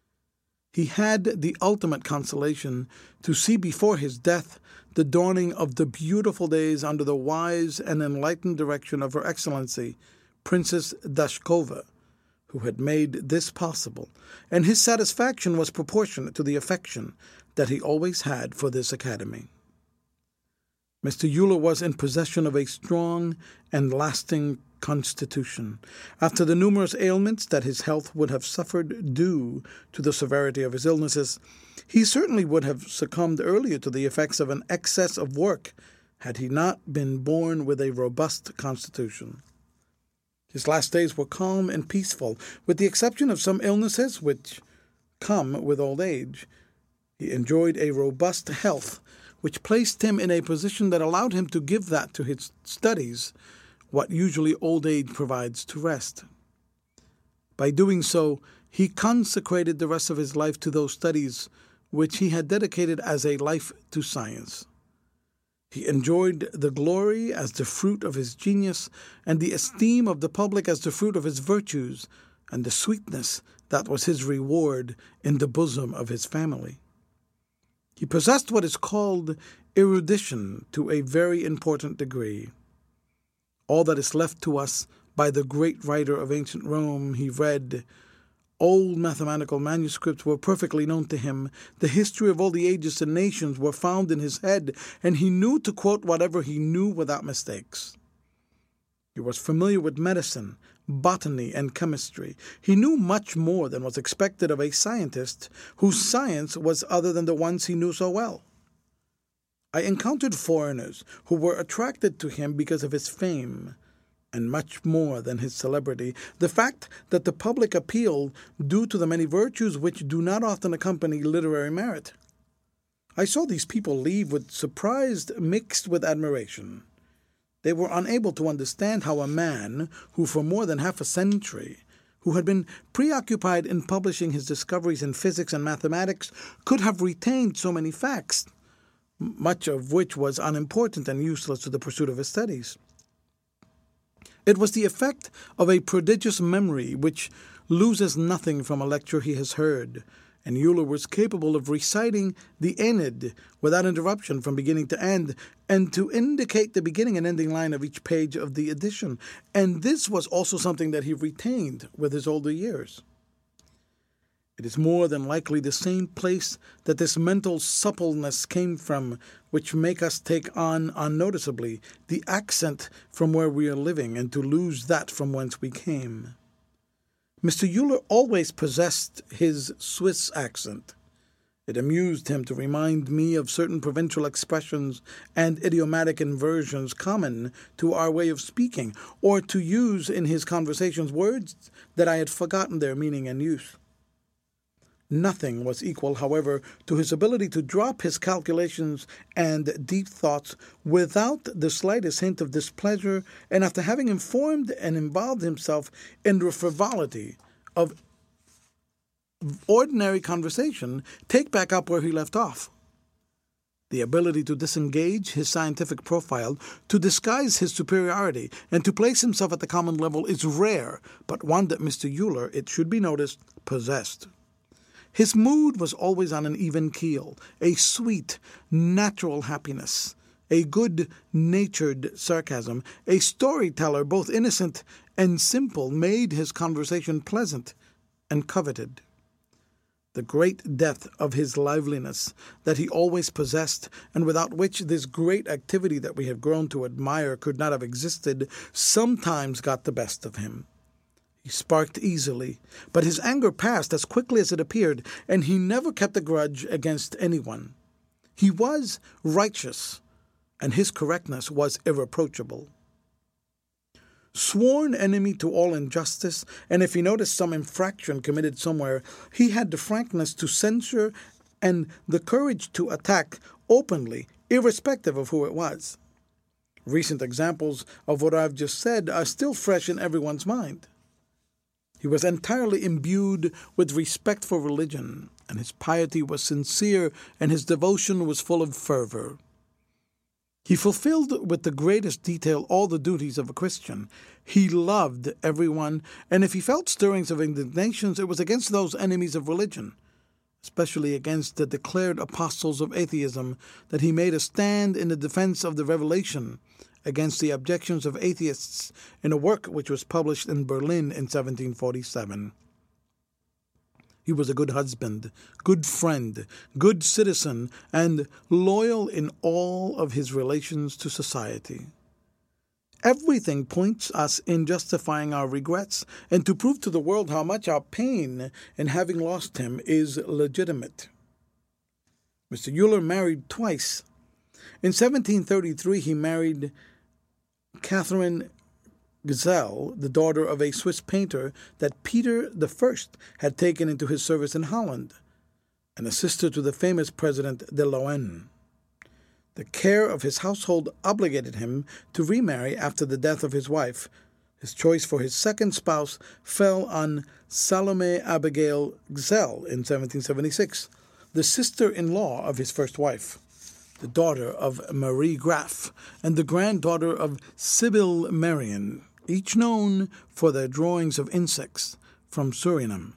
He had the ultimate consolation to see before his death the dawning of the beautiful days under the wise and enlightened direction of Her Excellency, Princess Dashkova, who had made this possible, and his satisfaction was proportionate to the affection that he always had for this academy. Mister Euler was in possession of a strong and lasting constitution. After the numerous ailments that his health would have suffered due to the severity of his illnesses, he certainly would have succumbed earlier to the effects of an excess of work had he not been born with a robust constitution. His last days were calm and peaceful, with the exception of some illnesses which come with old age. He enjoyed a robust health, which placed him in a position that allowed him to give that to his studies what usually old age provides to rest. By doing so, he consecrated the rest of his life to those studies which he had dedicated as a life to science. He enjoyed the glory as the fruit of his genius, and the esteem of the public as the fruit of his virtues, and the sweetness that was his reward in the bosom of his family. He possessed what is called erudition to a very important degree. All that is left to us by the great writer of ancient Rome he read. Old mathematical manuscripts were perfectly known to him. The history of all the ages and nations were found in his head, and he knew to quote whatever he knew without mistakes. He was familiar with medicine, botany, and chemistry. He knew much more than was expected of a scientist whose science was other than the ones he knew so well. I encountered foreigners who were attracted to him because of his fame, and much more than his celebrity, the fact that the public appealed due to the many virtues which do not often accompany literary merit. I saw these people leave with surprise mixed with admiration. They were unable to understand how a man who for more than half a century, who had been preoccupied in publishing his discoveries in physics and mathematics, could have retained so many facts, much of which was unimportant and useless to the pursuit of his studies. It was the effect of a prodigious memory which loses nothing from a lecture he has heard, and Euler was capable of reciting the Aeneid without interruption from beginning to end, and to indicate the beginning and ending line of each page of the edition. And this was also something that he retained with his older years. It is more than likely the same place that this mental suppleness came from, which make us take on unnoticeably the accent from where we are living, and to lose that from whence we came. Mister Euler always possessed his Swiss accent. It amused him to remind me of certain provincial expressions and idiomatic inversions common to our way of speaking, or to use in his conversations words that I had forgotten their meaning and use. Nothing was equal, however, to his ability to drop his calculations and deep thoughts without the slightest hint of displeasure, and after having informed and involved himself in the frivolity of ordinary conversation, take back up where he left off. The ability to disengage his scientific profile, to disguise his superiority, and to place himself at the common level is rare, but one that Mister Euler, it should be noticed, possessed. His mood was always on an even keel, a sweet, natural happiness, a good-natured sarcasm. A storyteller, both innocent and simple, made his conversation pleasant and coveted. The great depth of his liveliness that he always possessed, and without which this great activity that we have grown to admire could not have existed, sometimes got the best of him. He sparked easily, but his anger passed as quickly as it appeared, and he never kept a grudge against anyone. He was righteous, and his correctness was irreproachable. Sworn enemy to all injustice, and if he noticed some infraction committed somewhere, he had the frankness to censure and the courage to attack openly, irrespective of who it was. Recent examples of what I've just said are still fresh in everyone's mind. He was entirely imbued with respect for religion, and his piety was sincere, and his devotion was full of fervor. He fulfilled with the greatest detail all the duties of a Christian. He loved everyone, and if he felt stirrings of indignation, it was against those enemies of religion, especially against the declared apostles of atheism, that he made a stand in the defense of the revelation against the objections of atheists in a work which was published in Berlin in seventeen forty-seven. He was a good husband, good friend, good citizen, and loyal in all of his relations to society. Everything points us in justifying our regrets, and to prove to the world how much our pain in having lost him is legitimate. Mister Euler married twice. In seventeen thirty-three, he married Catherine Gesell, the daughter of a Swiss painter that Peter the First had taken into his service in Holland, and a sister to the famous President de Lorraine. The care of his household obligated him to remarry after the death of his wife. His choice for his second spouse fell on Salome Abigail Gesell in seventeen seventy-six, the sister-in-law of his first wife, the daughter of Marie Graff, and the granddaughter of Sibylle Marion, each known for their drawings of insects from Suriname.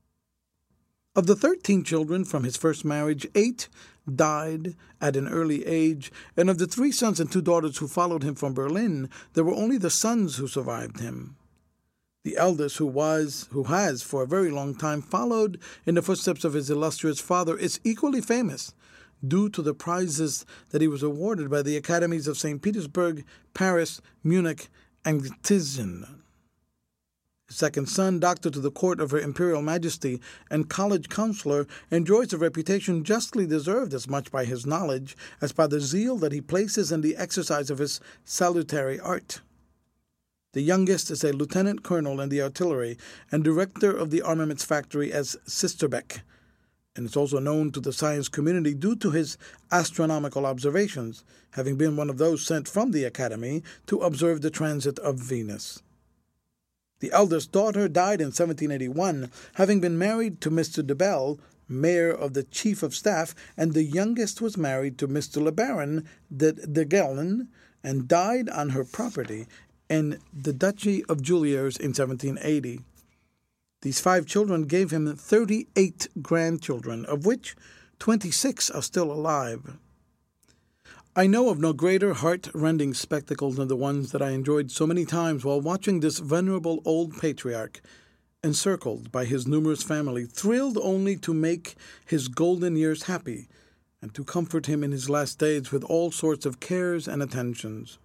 Of the thirteen children from his first marriage, eight died at an early age, and of the three sons and two daughters who followed him from Berlin, there were only the sons who survived him. The eldest, who was, who has for a very long time followed in the footsteps of his illustrious father, is equally famous, due to the prizes that he was awarded by the academies of Saint Petersburg, Paris, Munich, and Tizian. His second son, doctor to the court of Her Imperial Majesty and college counselor, enjoys a reputation justly deserved as much by his knowledge as by the zeal that he places in the exercise of his salutary art. The youngest is a lieutenant colonel in the artillery and director of the armaments factory as Sisterbeck, and is also known to the science community due to his astronomical observations, having been one of those sent from the Academy to observe the transit of Venus. The eldest daughter died in seventeen eighty-one, having been married to Mister de Bell, mayor of the Chief of Staff, and the youngest was married to Mister Le Baron de, de Gelen, and died on her property in the Duchy of Juliers in seventeen eighty. These five children gave him thirty-eight grandchildren, of which twenty-six are still alive. I know of no greater heart-rending spectacle than the ones that I enjoyed so many times while watching this venerable old patriarch, encircled by his numerous family, thrilled only to make his golden years happy and to comfort him in his last days with all sorts of cares and attentions.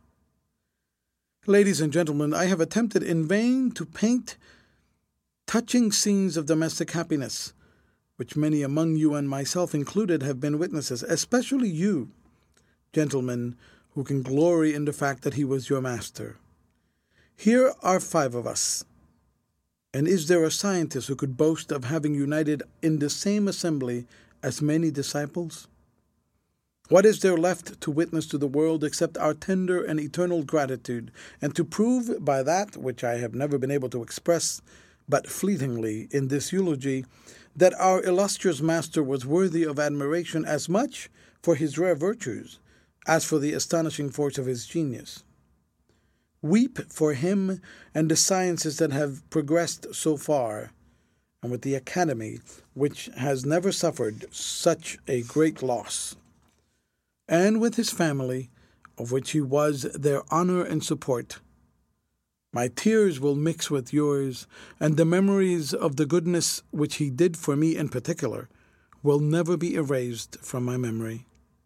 Ladies and gentlemen, I have attempted in vain to paint touching scenes of domestic happiness, which many among you and myself included have been witnesses, especially you, gentlemen, who can glory in the fact that he was your master. Here are five of us. And is there a scientist who could boast of having united in the same assembly as many disciples? What is there left to witness to the world except our tender and eternal gratitude, and to prove by that which I have never been able to express but fleetingly in this eulogy, that our illustrious master was worthy of admiration as much for his rare virtues as for the astonishing force of his genius. Weep for him and the sciences that have progressed so far, and with the Academy, which has never suffered such a great loss, and with his family, of which he was their honor and support. My tears will mix with yours, and the memories of the goodness which he did for me in particular will never be erased from my memory.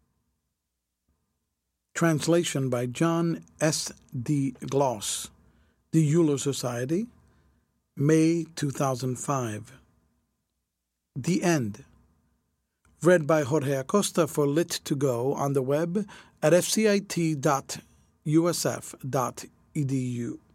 Translation by John S. D. Gloss, The Euler Society, May two thousand five. The End. Read by Jorge Acosta for Lit to Go on the web at f c i t dot u s f dot e d u.